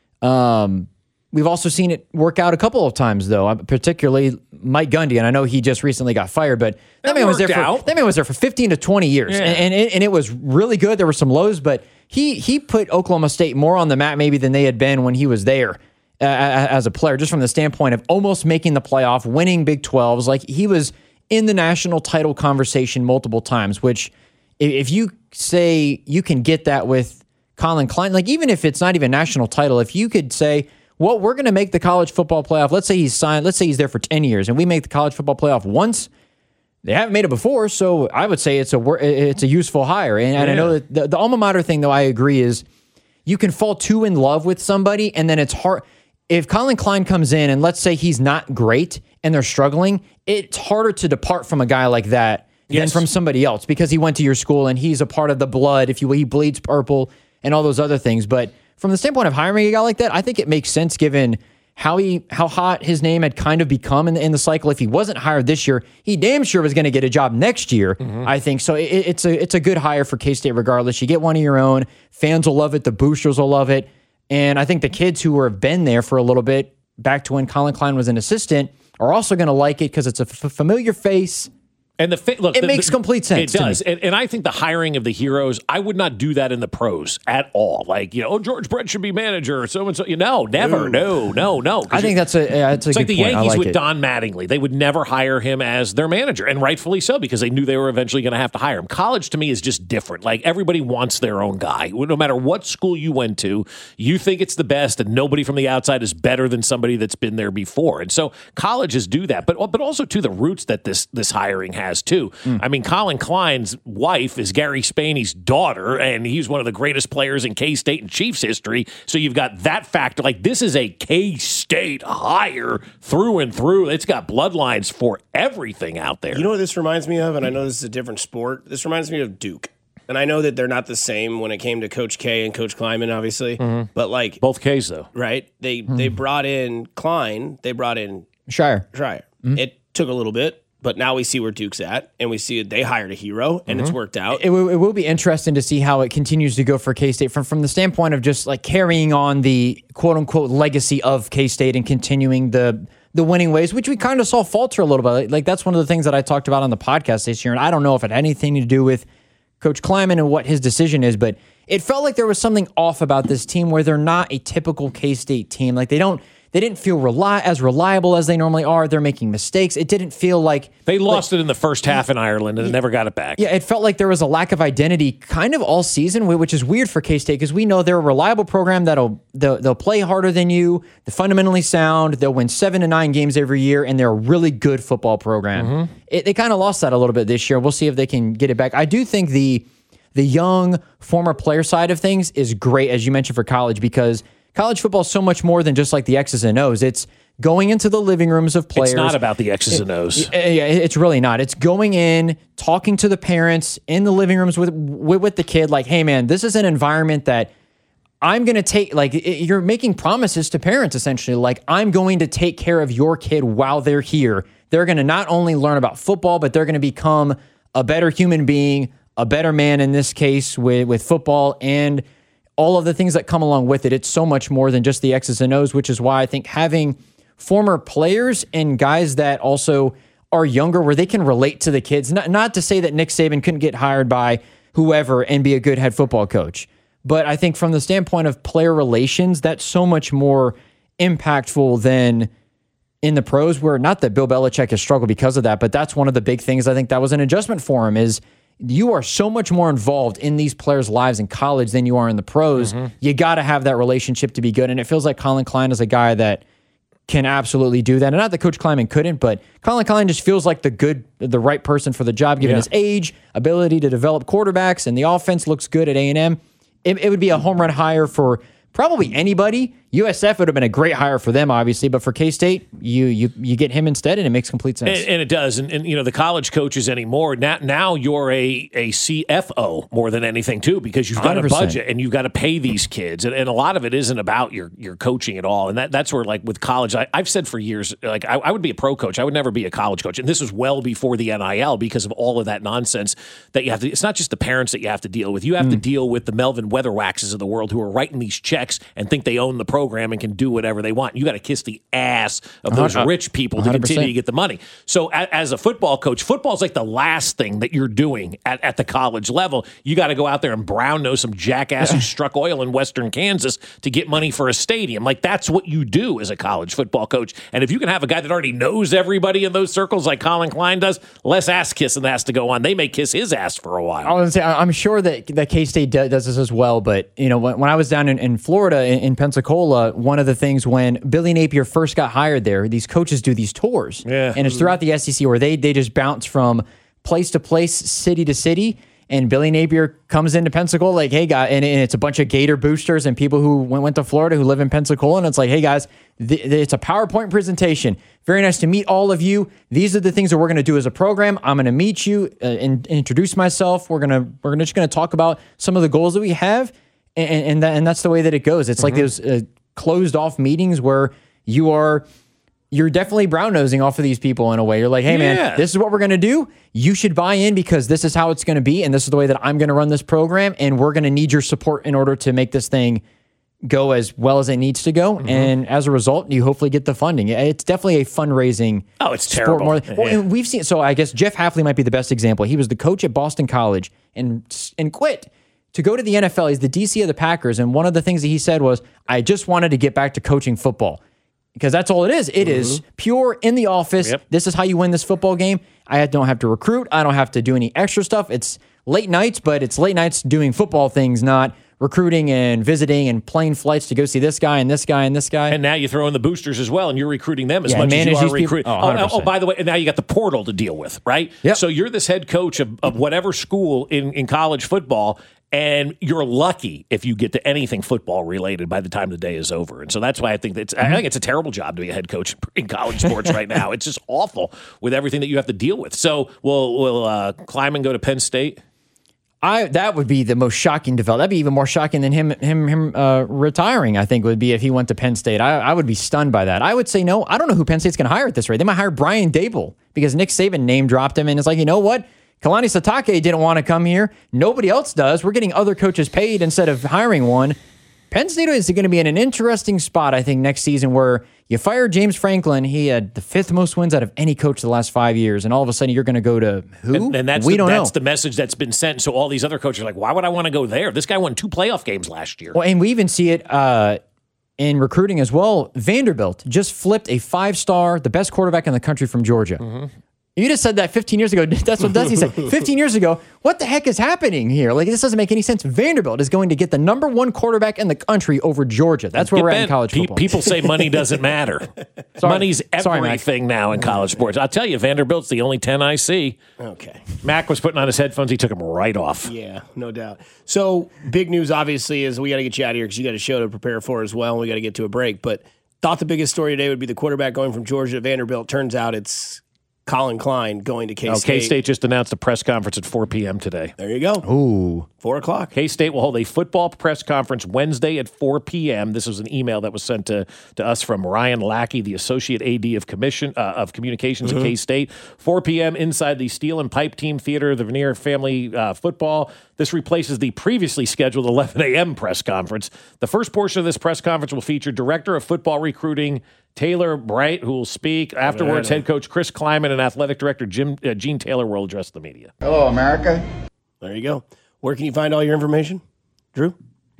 Um, we've also seen it work out a couple of times, though. Particularly Mike Gundy, and I know he just recently got fired, but that, that man was there for that man was there for fifteen to twenty years, yeah. and and it, and it was really good. There were some lows, but he he put Oklahoma State more on the map maybe than they had been when he was there uh, as a player, just from the standpoint of almost making the playoff, winning Big twelves. Like, he was in the national title conversation multiple times, which if you say you can get that with Colin Klein, like even if it's not even national title, if you could say, well, we're going to make the college football playoff. Let's say he's signed, let's say he's there for ten years and we make the college football playoff once. They haven't made it before, so I would say it's a it's a useful hire. And, and yeah. I know that the, the alma mater thing, though, I agree, is you can fall too in love with somebody, and then it's hard. If Colin Klein comes in and let's say he's not great and they're struggling, it's harder to depart from a guy like that yes. than from somebody else because he went to your school and he's a part of the blood, if you will, he bleeds purple and all those other things. But from the standpoint of hiring a guy like that, I think it makes sense given how he how hot his name had kind of become in the, in the cycle. If he wasn't hired this year, he damn sure was going to get a job next year, mm-hmm. I think. So it, it's a it's a good hire for K-State regardless. You get one of your own. Fans will love it. The boosters will love it. And I think the kids who have been there for a little bit, back to when Colin Klein was an assistant, are also going to like it because it's a f- familiar face.
And the fa- look,
it
the,
makes
the,
complete sense.
It does,
to me.
And, and I think the hiring of the heroes, I would not do that in the pros at all. Like, you know, oh, George Brett should be manager or so and so. You know, never, no, no, no.
I think that's a that's a
it's
good
like the
point.
Yankees
like
with
it.
Don Mattingly. They would never hire him as their manager, and rightfully so because they knew they were eventually going to have to hire him. College to me is just different. Like, everybody wants their own guy. No matter what school you went to, you think it's the best, and nobody from the outside is better than somebody that's been there before. And so colleges do that, but but also to the roots that this this hiring has. has too. Mm. I mean, Colin Klein's wife is Gary Spaney's daughter, and he's one of the greatest players in K-State and Chiefs history. So you've got that factor. Like, this is a K-State hire through and through. It's got bloodlines for everything out there.
You know what this reminds me of? And I know this is a different sport. This reminds me of Duke. And I know that they're not the same when it came to Coach K and Coach Kleiman, obviously.
Mm-hmm.
But like
both K's though,
right? They
Mm-hmm.
they brought in Klein, they brought in
Shire.
Shire.
Mm-hmm.
It took a little bit, but now we see where Duke's at, and we see they hired a hero, and
Mm-hmm.
it's worked out.
It, w- it will be interesting to see how it continues to go for K-State from from the standpoint of just like carrying on the quote unquote legacy of K-State and continuing the the winning ways, which we kind of saw falter a little bit. Like that's one of the things that I talked about on the podcast this year, and I don't know if it had anything to do with Coach Kleiman and what his decision is, but it felt like there was something off about this team where they're not a typical K-State team. Like they don't, they didn't feel rely, as reliable as they normally are. They're making mistakes. It didn't feel like
they lost
like,
it in the first half in Ireland and never got it back.
Yeah, it felt like there was a lack of identity kind of all season, which is weird for K-State because we know they're a reliable program that'll they'll, they'll play harder than you. They're fundamentally sound. They'll win seven to nine games every year, and they're a really good football program. Mm-hmm. It, they kind of lost that a little bit this year. We'll see if they can get it back. I do think the the young former player side of things is great, as you mentioned, for college because college football is so much more than just like the X's and O's. It's going into the living rooms of players.
It's not about the X's and O's.
It, it, it's really not. It's going in, talking to the parents in the living rooms with with, with the kid. Like, hey, man, this is an environment that I'm going to take. Like, it, you're making promises to parents essentially. Like, I'm going to take care of your kid while they're here. They're going to not only learn about football, but they're going to become a better human being, a better man in this case with, with football and all of the things that come along with it. It's so much more than just the X's and O's, which is why I think having former players and guys that also are younger where they can relate to the kids, not, not to say that Nick Saban couldn't get hired by whoever and be a good head football coach. But I think from the standpoint of player relations, that's so much more impactful than in the pros where not that Bill Belichick has struggled because of that, but that's one of the big things I think that was an adjustment for him is you are so much more involved in these players' lives in college than you are in the pros. Mm-hmm. You got to have that relationship to be good. And it feels like Colin Klein is a guy that can absolutely do that. And not that Coach Kleiman couldn't, but Colin Klein just feels like the good, the right person for the job, given yeah. his age, ability to develop quarterbacks, and the offense looks good at A and M. It, it would be a home run hire for probably anybody. U S F would have been a great hire for them, obviously, but for K-State, you you you get him instead, and it makes complete sense.
And, and it does. And, and, you know, the college coaches anymore, now, now you're a, a C F O more than anything, too, because you've got one hundred percent a budget and you've got to pay these kids. And, and a lot of it isn't about your your coaching at all. And that that's where, like, with college, I, I've said for years, like, I, I would be a pro coach. I would never be a college coach. And this was well before the N I L because of all of that nonsense that you have to, it's not just the parents that you have to deal with. You have mm. to deal with the Melvin Weatherwaxes of the world who are writing these checks and think they own the program and can do whatever they want. You got to kiss the ass of those uh, rich people to continue to get the money. So a, as a football coach, football is like the last thing that you're doing at, at the college level. You got to go out there and brown nose some jackass who struck oil in Western Kansas to get money for a stadium. Like that's what you do as a college football coach. And if you can have a guy that already knows everybody in those circles like Colin Klein does, less ass kissing has to go on. They may kiss his ass for a while.
I was gonna say, I'm sure that, that K-State does this as well. But you know, when, when I was down in, in Florida, in, in Pensacola, one of the things when Billy Napier first got hired there, these coaches do these tours.
Yeah.
And it's throughout the S E C where they they just bounce from place to place, city to city. And Billy Napier comes into Pensacola like, hey, guys, and, and it's a bunch of Gator boosters and people who went, went to Florida who live in Pensacola. And it's like, hey, guys, th- th- it's a PowerPoint presentation. Very nice to meet all of you. These are the things that we're going to do as a program. I'm going to meet you uh, and introduce myself. We're going to we're gonna, just going to talk about some of the goals that we have. And, and, that, and that's the way that it goes. It's mm-hmm. like those uh, closed off meetings where you are you're definitely brown nosing off of these people in a way. You're like, hey yeah. man, this is what we're going to do. You should buy in because this is how it's going to be. And this is the way that I'm going to run this program. And we're going to need your support in order to make this thing go as well as it needs to go. Mm-hmm. And as a result, you hopefully get the funding. It's definitely a fundraising.
Oh, it's terrible.
More, well, and we've seen, so I guess Jeff Hafley might be the best example. He was the coach at Boston College and, and quit to go to the N F L. He's the D C of the Packers. And one of the things that he said was, I just wanted to get back to coaching football. Because that's all it is. It mm-hmm. is pure in the office. Yep. This is how you win this football game. I don't have to recruit. I don't have to do any extra stuff. It's late nights, but it's late nights doing football things, not recruiting and visiting and plane flights to go see this guy and this guy and this guy.
And now you throw in the boosters as well, and you're recruiting them as
Yeah,
much as you
manage
are
these people-
recruiting.
oh,
Oh, oh, by the way, and now you got the portal to deal with, right?
Yep.
So you're this head coach of, of whatever school in, in college football, and you're lucky if you get to anything football related by the time the day is over. And so that's why I think that's, I think it's a terrible job to be a head coach in college sports right now. It's just awful with everything that you have to deal with. So will will uh, Kleiman go to Penn State?
I that would be the most shocking development. That'd be even more shocking than him him him uh, retiring. I think would be if he went to Penn State. I, I would be stunned by that. I would say no. I don't know who Penn State's going to hire at this rate. They might hire Brian Dable because Nick Saban name dropped him, and it's like, you know what? Kalani Sitake didn't want to come here. Nobody else does. We're getting other coaches paid instead of hiring one. Penn State is going to be in an interesting spot, I think, next season where you fire James Franklin. He had the fifth most wins out of any coach the last five years, and all of a sudden you're going to go to who?
And, and that's
we
the,
don't
that's
know.
the message that's been sent. So all these other coaches are like, why would I want to go there? This guy won two playoff games last year.
Well, and we even see it uh, in recruiting as well. Vanderbilt just flipped a five-star, the best quarterback in the country from Georgia.
Mm-hmm.
You just said that fifteen years ago. That's what Dusty said. fifteen years ago, what the heck is happening here? Like, this doesn't make any sense. Vanderbilt is going to get the number one quarterback in the country over Georgia. That's where
Get
we're at
bent.
in college
Pe-
football.
People say money doesn't matter.
Sorry.
Money's
Sorry, Mac.
everything now in college sports. I'll tell you, Vanderbilt's the only ten I see.
Okay.
Mac was putting on his headphones. He took them right off.
Yeah, no doubt. So big news, obviously, is we got to get you out of here because you got a show to prepare for as well, and we got to get to a break. But thought the biggest story today would be the quarterback going from Georgia to Vanderbilt. Turns out it's Colin Klein going to K-State.
Oh, K-State just announced a press conference at four p.m. today.
There you go.
Ooh.
Four o'clock.
K-State will hold a football press conference Wednesday at four p.m. This was an email that was sent to, to us from Ryan Lackey, the Associate A D of Commission uh, of Communications
Mm-hmm.
at K-State. four p.m. inside the Steel and Pipe Team Theater, the Veneer Family uh, Football. This replaces the previously scheduled eleven a.m. press conference. The first portion of this press conference will feature Director of Football Recruiting Taylor Bright, who will speak. Afterwards, head coach Chris Kleiman and athletic director Jim uh, Gene Taylor will address the media.
Hello, America.
There you go. Where can you find all your information, Drew?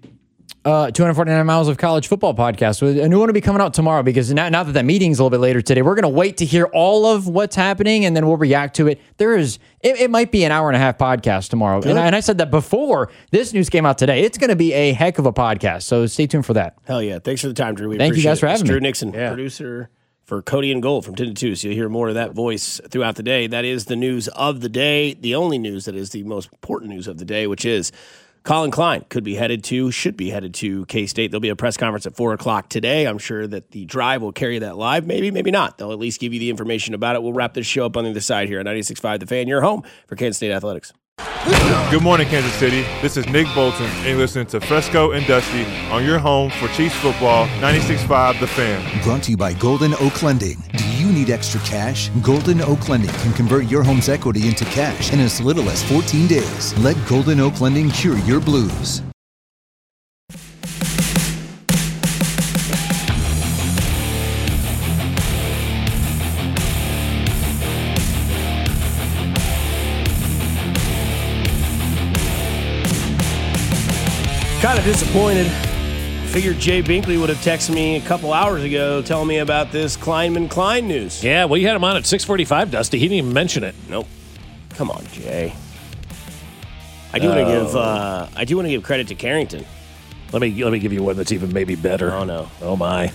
Uh, two forty-nine Miles of College Football podcast. A new one will be coming out tomorrow because now, now that that meeting's a little bit later today, we're going to wait to hear all of what's happening and then we'll react to it. There is, it, it might be an hour and a half podcast tomorrow. And I, and I said that before this news came out today. It's going to be a heck of a podcast. So stay tuned for that.
Hell yeah. Thanks for the time, Drew. We
Thank you
appreciate
guys for
it.
having
It's
me.
Drew Nixon, producer for Cody and Gold from ten to two. So you'll hear more of that voice throughout the day. That is the news of the day. The only news that is the most important news of the day, which is Colin Klein could be headed to, should be headed to K-State. There'll be a press conference at four o'clock today. I'm sure that the drive will carry that live. Maybe, maybe not. They'll at least give you the information about it. We'll wrap this show up on the other side here at ninety-six point five The Fan, your home for Kansas State Athletics.
Good morning, Kansas City. This is Nick Bolton, and you're listening to Fresco and Dusty on your home for Chiefs football, ninety-six point five The Fan.
Brought to you by Golden Oak Lending. Do you need extra cash? Golden Oak Lending can convert your home's equity into cash in as little as fourteen days. Let Golden Oak Lending cure your blues.
Kind of disappointed. Figured Jay Binkley would have texted me a couple hours ago telling me about this Kleinman Klein news.
Yeah, well, you had him on at six forty-five, Dusty. He didn't even mention it.
Nope. Come on, Jay. I do want to give uh, I do want to give credit to Carrington.
Let me let me give you one that's even maybe better.
Oh no.
Oh my.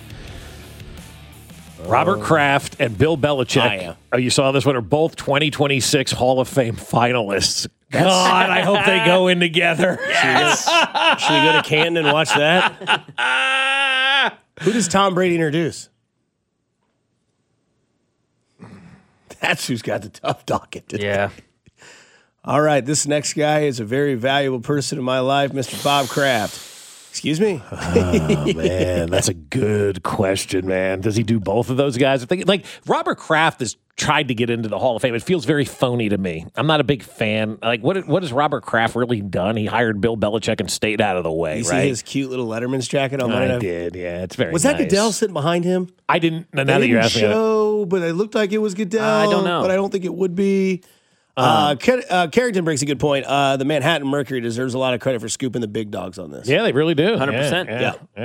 Robert Kraft and Bill Belichick.
Ah, yeah.
Oh, you saw this one? Are both twenty twenty-six Hall of Fame finalists. God, I hope they go in together.
Yes. Should we go to Canton and watch that? Who does Tom Brady introduce? That's who's got the tough docket today.
Yeah.
All right, this next guy is a very valuable person in my life, Mister Bob Kraft. Excuse me?
Oh, man, that's a good question, man. Does he do both of those guys? I think, like, Robert Kraft has tried to get into the Hall of Fame. It feels very phony to me. I'm not a big fan. Like, what what has Robert Kraft really done? He hired Bill Belichick and stayed out of the way,
You
right?
see his cute little Letterman's jacket on
I
Monday Night?
did, yeah. It's very
Was that
nice.
Goodell sitting behind him?
I didn't. Now
They
that you're
didn't
asking,
show, but it looked like it was Goodell.
I don't know.
But I don't think it would be. Uh, Car- uh, Carrington brings a good point. Uh, the Manhattan Mercury deserves a lot of credit for scooping the big dogs on this.
yeah, they really do.
one hundred percent.
Yeah,
Yeah.
yeah.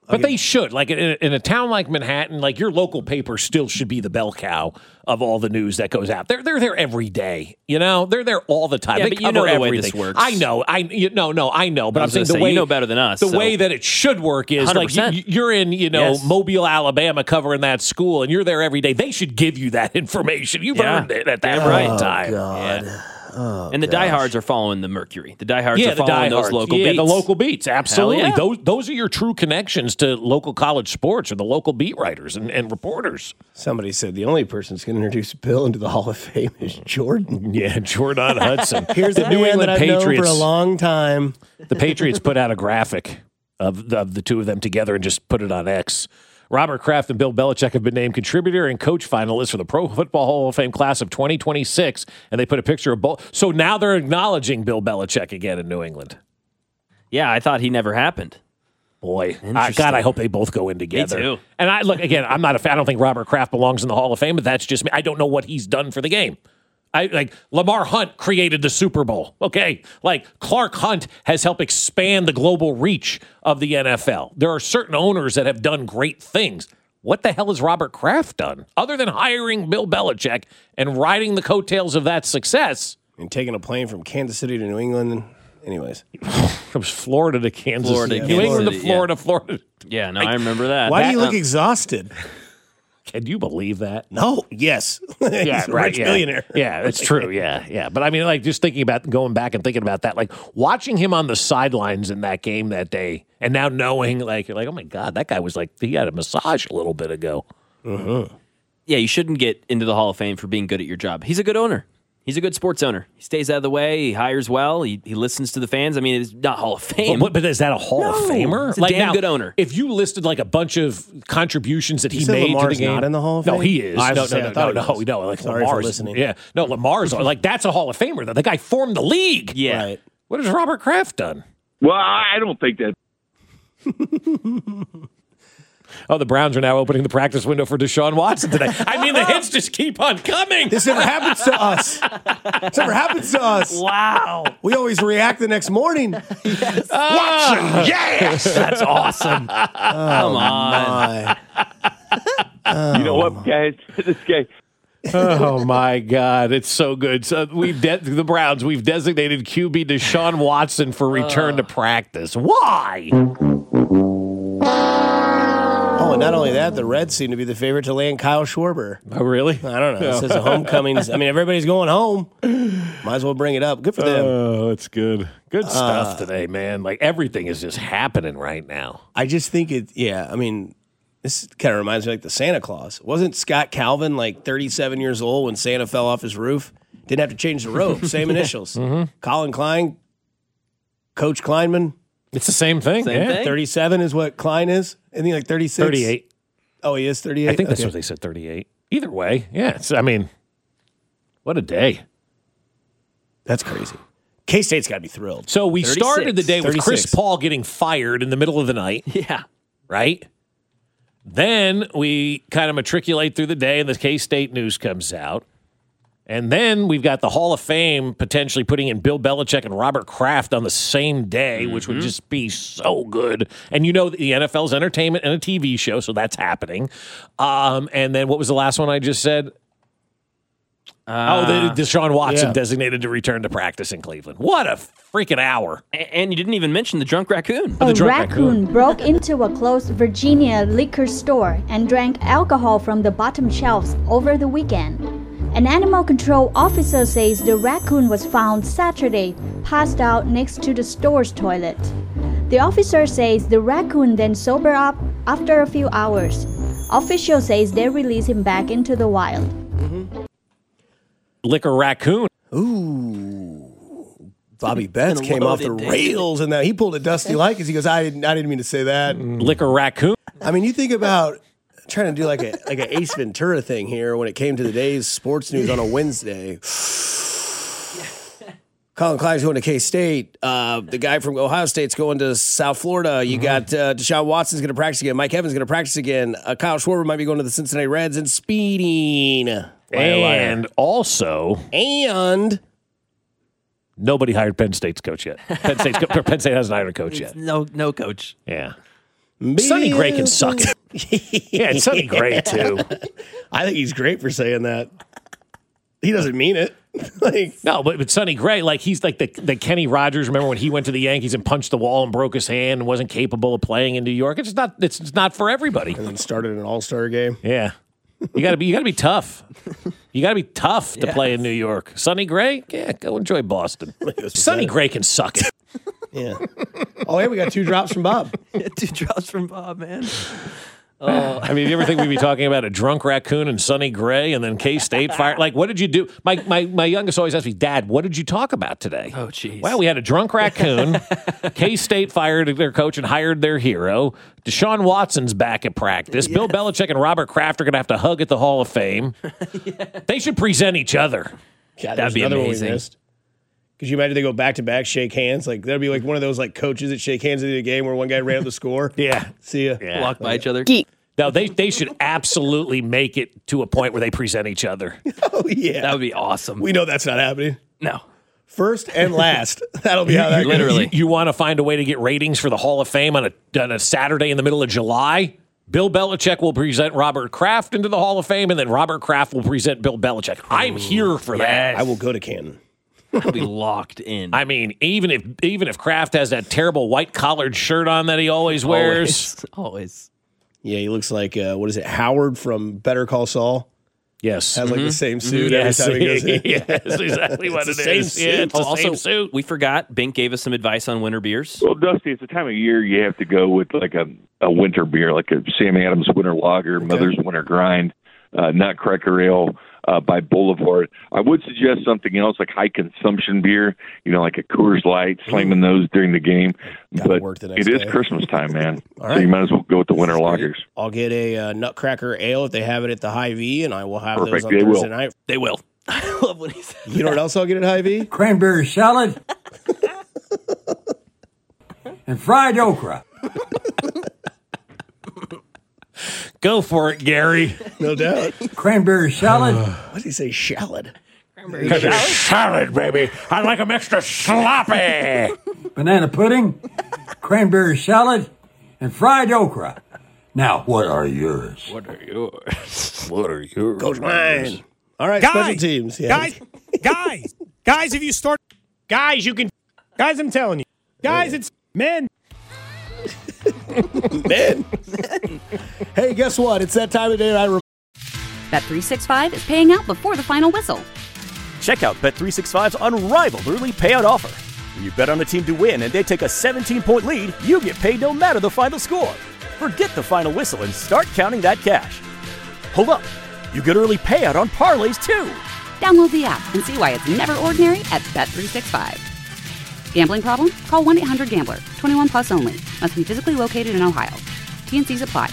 But they should. Like in a, in a town like Manhattan, like your local paper still should be the bell cow of all the news that goes out. They're they're there every day. You know, they're there all the time.
Yeah,
they
but you
cover
know the
everything.
way this works.
I know. I you, no no I know. But
I
I'm
was
saying
gonna
the
say,
way
you know better than us,
The
so-
way that it should work is
one hundred
like
percent.
you, you're in you know
Yes.
Mobile, Alabama, covering that school, and you're there every day. They should give you that information. You've
Yeah.
earned it at that
Damn right.
right
Oh,
time.
God.
Yeah.
Oh, and the gosh. diehards are following the Mercury. The diehards
yeah,
are following
the
those
diehards.
local
yeah,
beats.
the local beats. Absolutely.
Yeah.
Those those are your true connections to local college sports or the local beat writers and, and reporters.
Somebody said the only person that's going to introduce Bill into the Hall of Fame is Jordan.
Yeah, Jordan Hudson.
Here's
the
the
New
man
England
that I've
Patriots
known for a long time.
The Patriots put out a graphic of the, of the two of them together and just put it on X. Robert Kraft and Bill Belichick have been named contributor and coach finalists for the Pro Football Hall of Fame class of twenty twenty-six, and they put a picture of both. So now they're acknowledging Bill Belichick again in New England.
Yeah, I thought he never happened.
Boy, I, God, I hope they both go in together.
Me too.
And I look again. I'm not a fan. I don't think Robert Kraft belongs in the Hall of Fame, but that's just me. I don't know what he's done for the game. I like Lamar Hunt created the Super Bowl. Okay, like Clark Hunt has helped expand the global reach of the N F L. There are certain owners that have done great things. What the hell has Robert Kraft done other than hiring Bill Belichick and riding the coattails of that success
And taking a plane from Kansas City to New England. Anyways,
from Florida to Kansas,
Florida,
New
Kansas
England
City,
to Florida,
yeah.
Florida.
Yeah, no, I remember that.
why
That-
do you look
uh,
exhausted?
Can you believe that?
No. Yes.
Yeah,
He's a
right.
rich
yeah.
billionaire.
Yeah, that's true. Yeah, yeah. But I mean, like, just thinking about going back and thinking about that, like watching him on the sidelines in that game that day, and now knowing, like, you're like, oh my God, that guy was like, he had a massage a little bit ago.
Mm-hmm.
Yeah, you shouldn't get into the Hall of Fame for being good at your job. He's a good owner. He's a good sports owner. He stays out of the way. He hires well. He, he listens to the fans. I mean, it's not Hall of Fame.
But, but is that a Hall
No,
of Famer?
he's a
like
damn
now,
good owner.
If you listed like a bunch of contributions that
You
he
said
made to
Lamar's
the game,
not in the Hall of
no,
Fame?
he is.
I was
no,
gonna say,
no,
I
no,
thought
no,
he
no,
was.
no. Like
Sorry for
Lamar's
listening.
Yeah, no, Lamar's like that's a Hall of Famer. Though the guy formed the league.
Yeah.
Right.
What has Robert Kraft done?
Well, I don't think that.
Oh, the Browns are now opening the practice window for Deshaun Watson today. I mean, the hits just keep on coming.
This never happens to us. This never happens to us.
Wow.
We always react the next morning.
Yes.
Watson, yes, that's awesome.
Come on.
You know what, guys? This guy.
Oh my God, it's so good. So we've de- the Browns. We've designated Q B Deshaun Watson for return to practice. Why?
Oh, and not only that, the Reds seem to be the favorite to land Kyle Schwarber.
Oh, really?
I don't know. It says a homecomings. I mean, everybody's going home. Might as well bring it up. Good for them.
Oh, it's good. Good stuff
Uh,
today, man. Like everything is just happening right now.
I just think it, yeah, I mean, this kind of reminds me like the Santa Claus. Wasn't Scott Calvin like thirty-seven years old when Santa fell off his roof? Didn't have to change the rope. Same initials.
Mm-hmm.
Colin Klein, Coach Kleinman.
It's the same thing.
Same
yeah.
thing.
thirty-seven is what Klein is. Isn't he like thirty-six?
thirty-eight.
Oh, he is thirty-eight?
I think that's
Okay.
what they said, thirty-eight. Either way, yeah. It's, I mean, what a day.
That's crazy. K-State's got to be thrilled.
So we
thirty-six.
started the day with Chris
thirty-six.
Paul getting fired in the middle of the night,
Yeah.
right? Then we kind of matriculate through the day and the K-State news comes out. And then we've got the Hall of Fame potentially putting in Bill Belichick and Robert Kraft on the same day, which would just be so good. And you know that the N F L's entertainment and a T V show, so that's happening. Um, and then what was the last one I just said?
Uh,
oh, the Deshaun Watson
yeah.
designated to return to practice in Cleveland. What a freaking hour.
a- And you didn't even mention the drunk raccoon.
Oh, the
A
drunk
raccoon broke into a closed Virginia liquor store and drank alcohol from the bottom shelves over the weekend. An animal control officer says the raccoon was found Saturday, passed out next to the store's toilet. The officer says the raccoon then sobered up after a few hours. Officials says they release him back into the wild.
Liquor raccoon.
Ooh. Bobby Betts
Been
came off the
loaded,
rails and that he pulled a Dusty like because he goes, I didn't I didn't mean to say that.
Liquor raccoon.
I mean, you think about trying to do like a like an Ace Ventura thing here when it came to the day's sports news on a Wednesday. Colin Klein's going to K-State. Uh, the guy from Ohio State's going to South Florida. You got uh, Deshaun Watson's going to practice again. Mike Evans going to practice again. Uh, Kyle Schwarber might be going to the Cincinnati Reds and speeding. Liar, liar.
And also,
And
nobody hired Penn State's coach yet. Penn, State's, Penn State hasn't hired a coach yet.
No, no, coach.
Yeah. Sonny Gray can suck it. Yeah, and Sonny Gray, too.
I think he's great for saying that. He doesn't mean it. like,
no, but, but Sonny Gray, like he's like the, the Kenny Rogers. Remember when he went to the Yankees and punched the wall and broke his hand and wasn't capable of playing in New York? It's not. It's, it's not for everybody.
And then started an All Star game.
Yeah, you got to be. You got to be tough. You got to be tough to yes. play in New York. Sonny Gray, yeah, go enjoy Boston. Sonny Gray can suck it.
Yeah. Oh, hey, we got two drops from Bob.
Yeah, two drops from Bob, man.
Oh. I mean, do you ever think we'd be talking about a drunk raccoon and Sonny Gray and then K-State fired? Like, what did you do? My, my my youngest always asks me, Dad, what did you talk about today?
Oh, jeez.
Well, we had a drunk raccoon. K-State fired their coach and hired their hero. Deshaun Watson's back at practice. Yes. Bill Belichick and Robert Kraft are going to have to hug at the Hall of Fame. Yeah. They should present each other.
God, that'd be amazing. Could you imagine they go back to back, shake hands? Like that'd be like one of those like coaches that shake hands at the game where one guy ran up the score.
Yeah,
see ya.
Yeah.
Walk by each other.
No, they they should absolutely make it to a point where they present each other.
Oh yeah,
that would be awesome.
We know that's not happening.
No,
first and last. That'll be how that goes.
Literally. You, you want to find a way to get ratings for the Hall of Fame on a on a Saturday in the middle of July? Bill Belichick will present Robert Kraft into the Hall of Fame, and then Robert Kraft will present Bill Belichick. I'm here for
yes.
that.
I will go to Canton.
I'll be locked in.
I mean, even if even if Kraft has that terrible white collared shirt on that he always wears,
always. always.
Yeah, he looks like uh, what is it, Howard from Better Call Saul?
Yes,
has like
mm-hmm.
the same suit
mm-hmm.
every time he goes in.
Yeah, that's exactly what it
the
is.
Same
yeah,
suit.
it's the
oh,
same
also,
suit.
We forgot. Bink gave us some advice on winter beers.
Well, Dusty, it's the time of year you have to go with like a, a winter beer, like a Sam Adams Winter Lager, okay. Mother's Winter Grind, uh, Nutcracker Ale. Uh, by Boulevard. I would suggest something else like high consumption beer, you know, like a Coors Light, slamming those during the game.
Gotta
but
the
it is
day.
Christmas time, man.
All
so
right.
you might as well go with the winter lagers.
I'll get a uh, Nutcracker Ale if they have it at the Hy-Vee, and I will have
Perfect.
those on
They
Thursday
will.
night.
They will. I love when he said
You know what else I'll get at Hy-Vee?
Cranberry salad and fried okra.
Go for it, Gary.
No doubt.
Cranberry salad.
What did he say? Shallot.
Cranberry salad? Salad, baby. I like them extra sloppy.
Banana pudding, cranberry salad, and fried okra. Now, what are yours?
What are yours?
What are yours?
Coach mine. All right,
guys,
special teams. Yeah.
Guys, guys, guys, if you start, guys, you can, guys, I'm telling you, guys, it's men.
Men. Hey, guess what? It's that time of day. I re-
Bet three sixty-five is paying out before the final whistle.
Check out Bet three sixty-five's unrivaled early payout offer. When you bet on a team to win and they take a seventeen-point lead, you get paid no matter the final score. Forget the final whistle and start counting that cash. Hold up. You get early payout on parlays, too.
Download the app and see why it's never ordinary at Bet three sixty-five. Gambling problem? Call one eight hundred gambler. twenty-one plus only. Must be physically located in Ohio. T N Cs apply.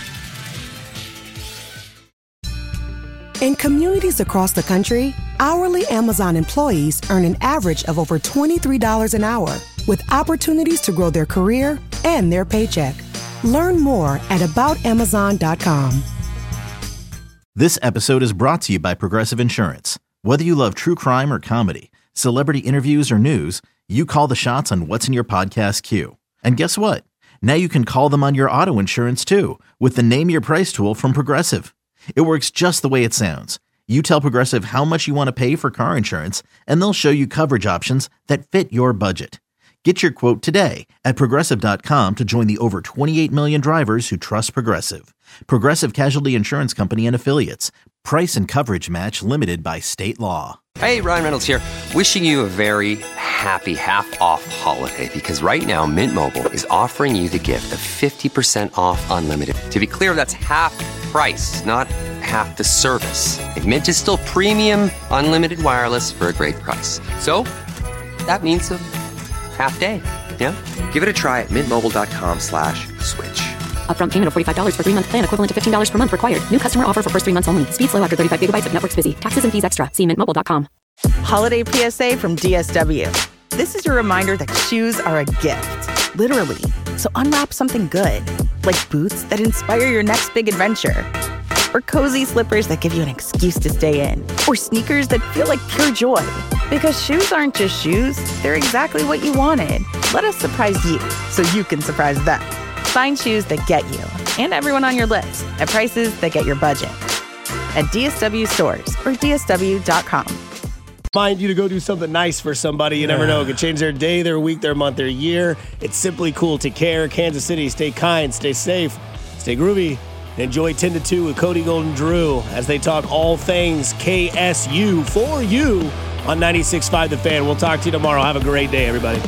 In communities across the country, hourly Amazon employees earn an average of over twenty-three dollars an hour, with opportunities to grow their career and their paycheck. Learn more at about amazon dot com.
This episode is brought to you by Progressive Insurance. Whether you love true crime or comedy, celebrity interviews or news, you call the shots on what's in your podcast queue. And guess what? Now you can call them on your auto insurance too with the Name Your Price tool from Progressive. It works just the way it sounds. You tell Progressive how much you want to pay for car insurance, and they'll show you coverage options that fit your budget. Get your quote today at Progressive dot com to join the over twenty-eight million drivers who trust Progressive. Progressive Casualty Insurance Company and Affiliates. Price and coverage match limited by state law.
Hey, Ryan Reynolds here. Wishing you a very happy half-off holiday because right now Mint Mobile is offering you the gift of fifty percent off unlimited. To be clear, that's half price, not half the service. Like Mint is still premium unlimited wireless for a great price. So that means a half day. Yeah? Give it a try at mintmobile.com slash switch.
Upfront payment of forty-five dollars for three-month plan equivalent to fifteen dollars per month required. New customer offer for first three months only. Speed slow after thirty-five gigabytes if network's busy. Taxes and fees extra. See mint mobile dot com.
Holiday P S A from D S W. This is your reminder that shoes are a gift, literally. So unwrap something good, like boots that inspire your next big adventure, or cozy slippers that give you an excuse to stay in, or sneakers that feel like pure joy. Because shoes aren't just shoes, they're exactly what you wanted. Let us surprise you so you can surprise them. Find shoes that get you and everyone on your list at prices that get your budget. At D S W stores or D S W dot com.
Remind you to go do something nice for somebody. You never know. It could change their day, their week, their month, their year. It's simply cool to care. Kansas City, stay kind, stay safe, stay groovy, and enjoy ten to two with Cody Golden Drew as they talk all things K S U for you on ninety-six point five The Fan. We'll talk to you tomorrow. Have a great day, everybody.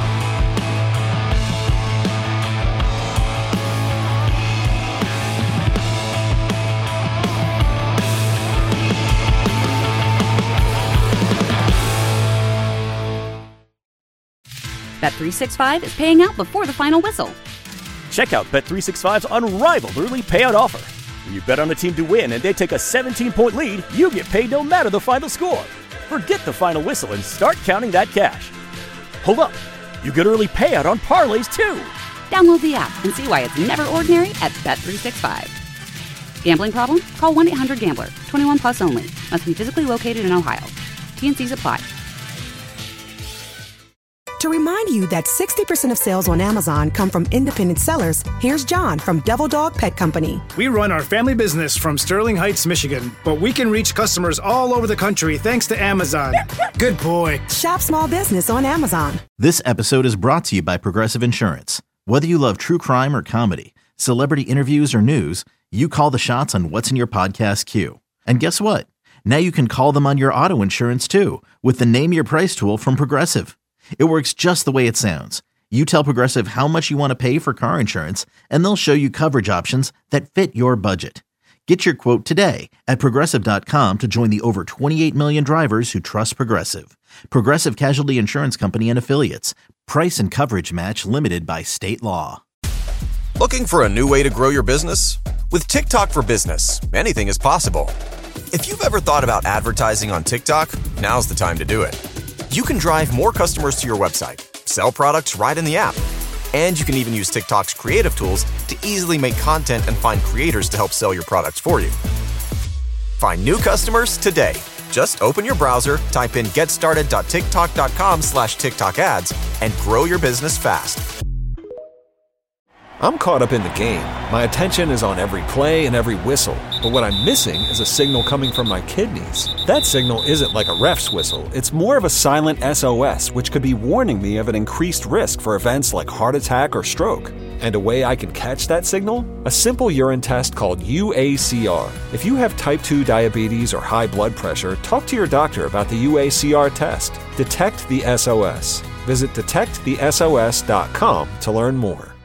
Bet three sixty-five is paying out before the final whistle.
Check out Bet three sixty-five's unrivaled early payout offer. When you bet on a team to win and they take a seventeen-point lead, you get paid no matter the final score. Forget the final whistle and start counting that cash. Hold up, you get early payout on parlays too.
Download the app and see why it's never ordinary at Bet three sixty-five. Gambling problem? Call one eight hundred gambler. twenty-one plus only. Must be physically located in Ohio. T and Cs apply.
To remind you that sixty percent of sales on Amazon come from independent sellers, here's John from Devil Dog Pet Company.
We run our family business from Sterling Heights, Michigan, but we can reach customers all over the country thanks to Amazon. Good boy.
Shop small business on Amazon.
This episode is brought to you by Progressive Insurance. Whether you love true crime or comedy, celebrity interviews or news, you call the shots on what's in your podcast queue. And guess what? Now you can call them on your auto insurance too with the Name Your Price tool from Progressive. It works just the way it sounds. You tell Progressive how much you want to pay for car insurance, and they'll show you coverage options that fit your budget. Get your quote today at Progressive dot com to join the over twenty-eight million drivers who trust Progressive. Progressive Casualty Insurance Company and Affiliates. Price and coverage match limited by state law.
Looking for a new way to grow your business? With TikTok for Business, anything is possible. If you've ever thought about advertising on TikTok, now's the time to do it. You can drive more customers to your website, sell products right in the app, and you can even use TikTok's creative tools to easily make content and find creators to help sell your products for you. Find new customers today. Just open your browser, type in getstarted.tiktok.com slash TikTok ads, and grow your business fast.
I'm caught up in the game. My attention is on every play and every whistle. But what I'm missing is a signal coming from my kidneys. That signal isn't like a ref's whistle. It's more of a silent S O S, which could be warning me of an increased risk for events like heart attack or stroke. And a way I can catch that signal? A simple urine test called U A C R. If you have type two diabetes or high blood pressure, talk to your doctor about the U A C R test. Detect the S O S. Visit detect the S O S dot com to learn more.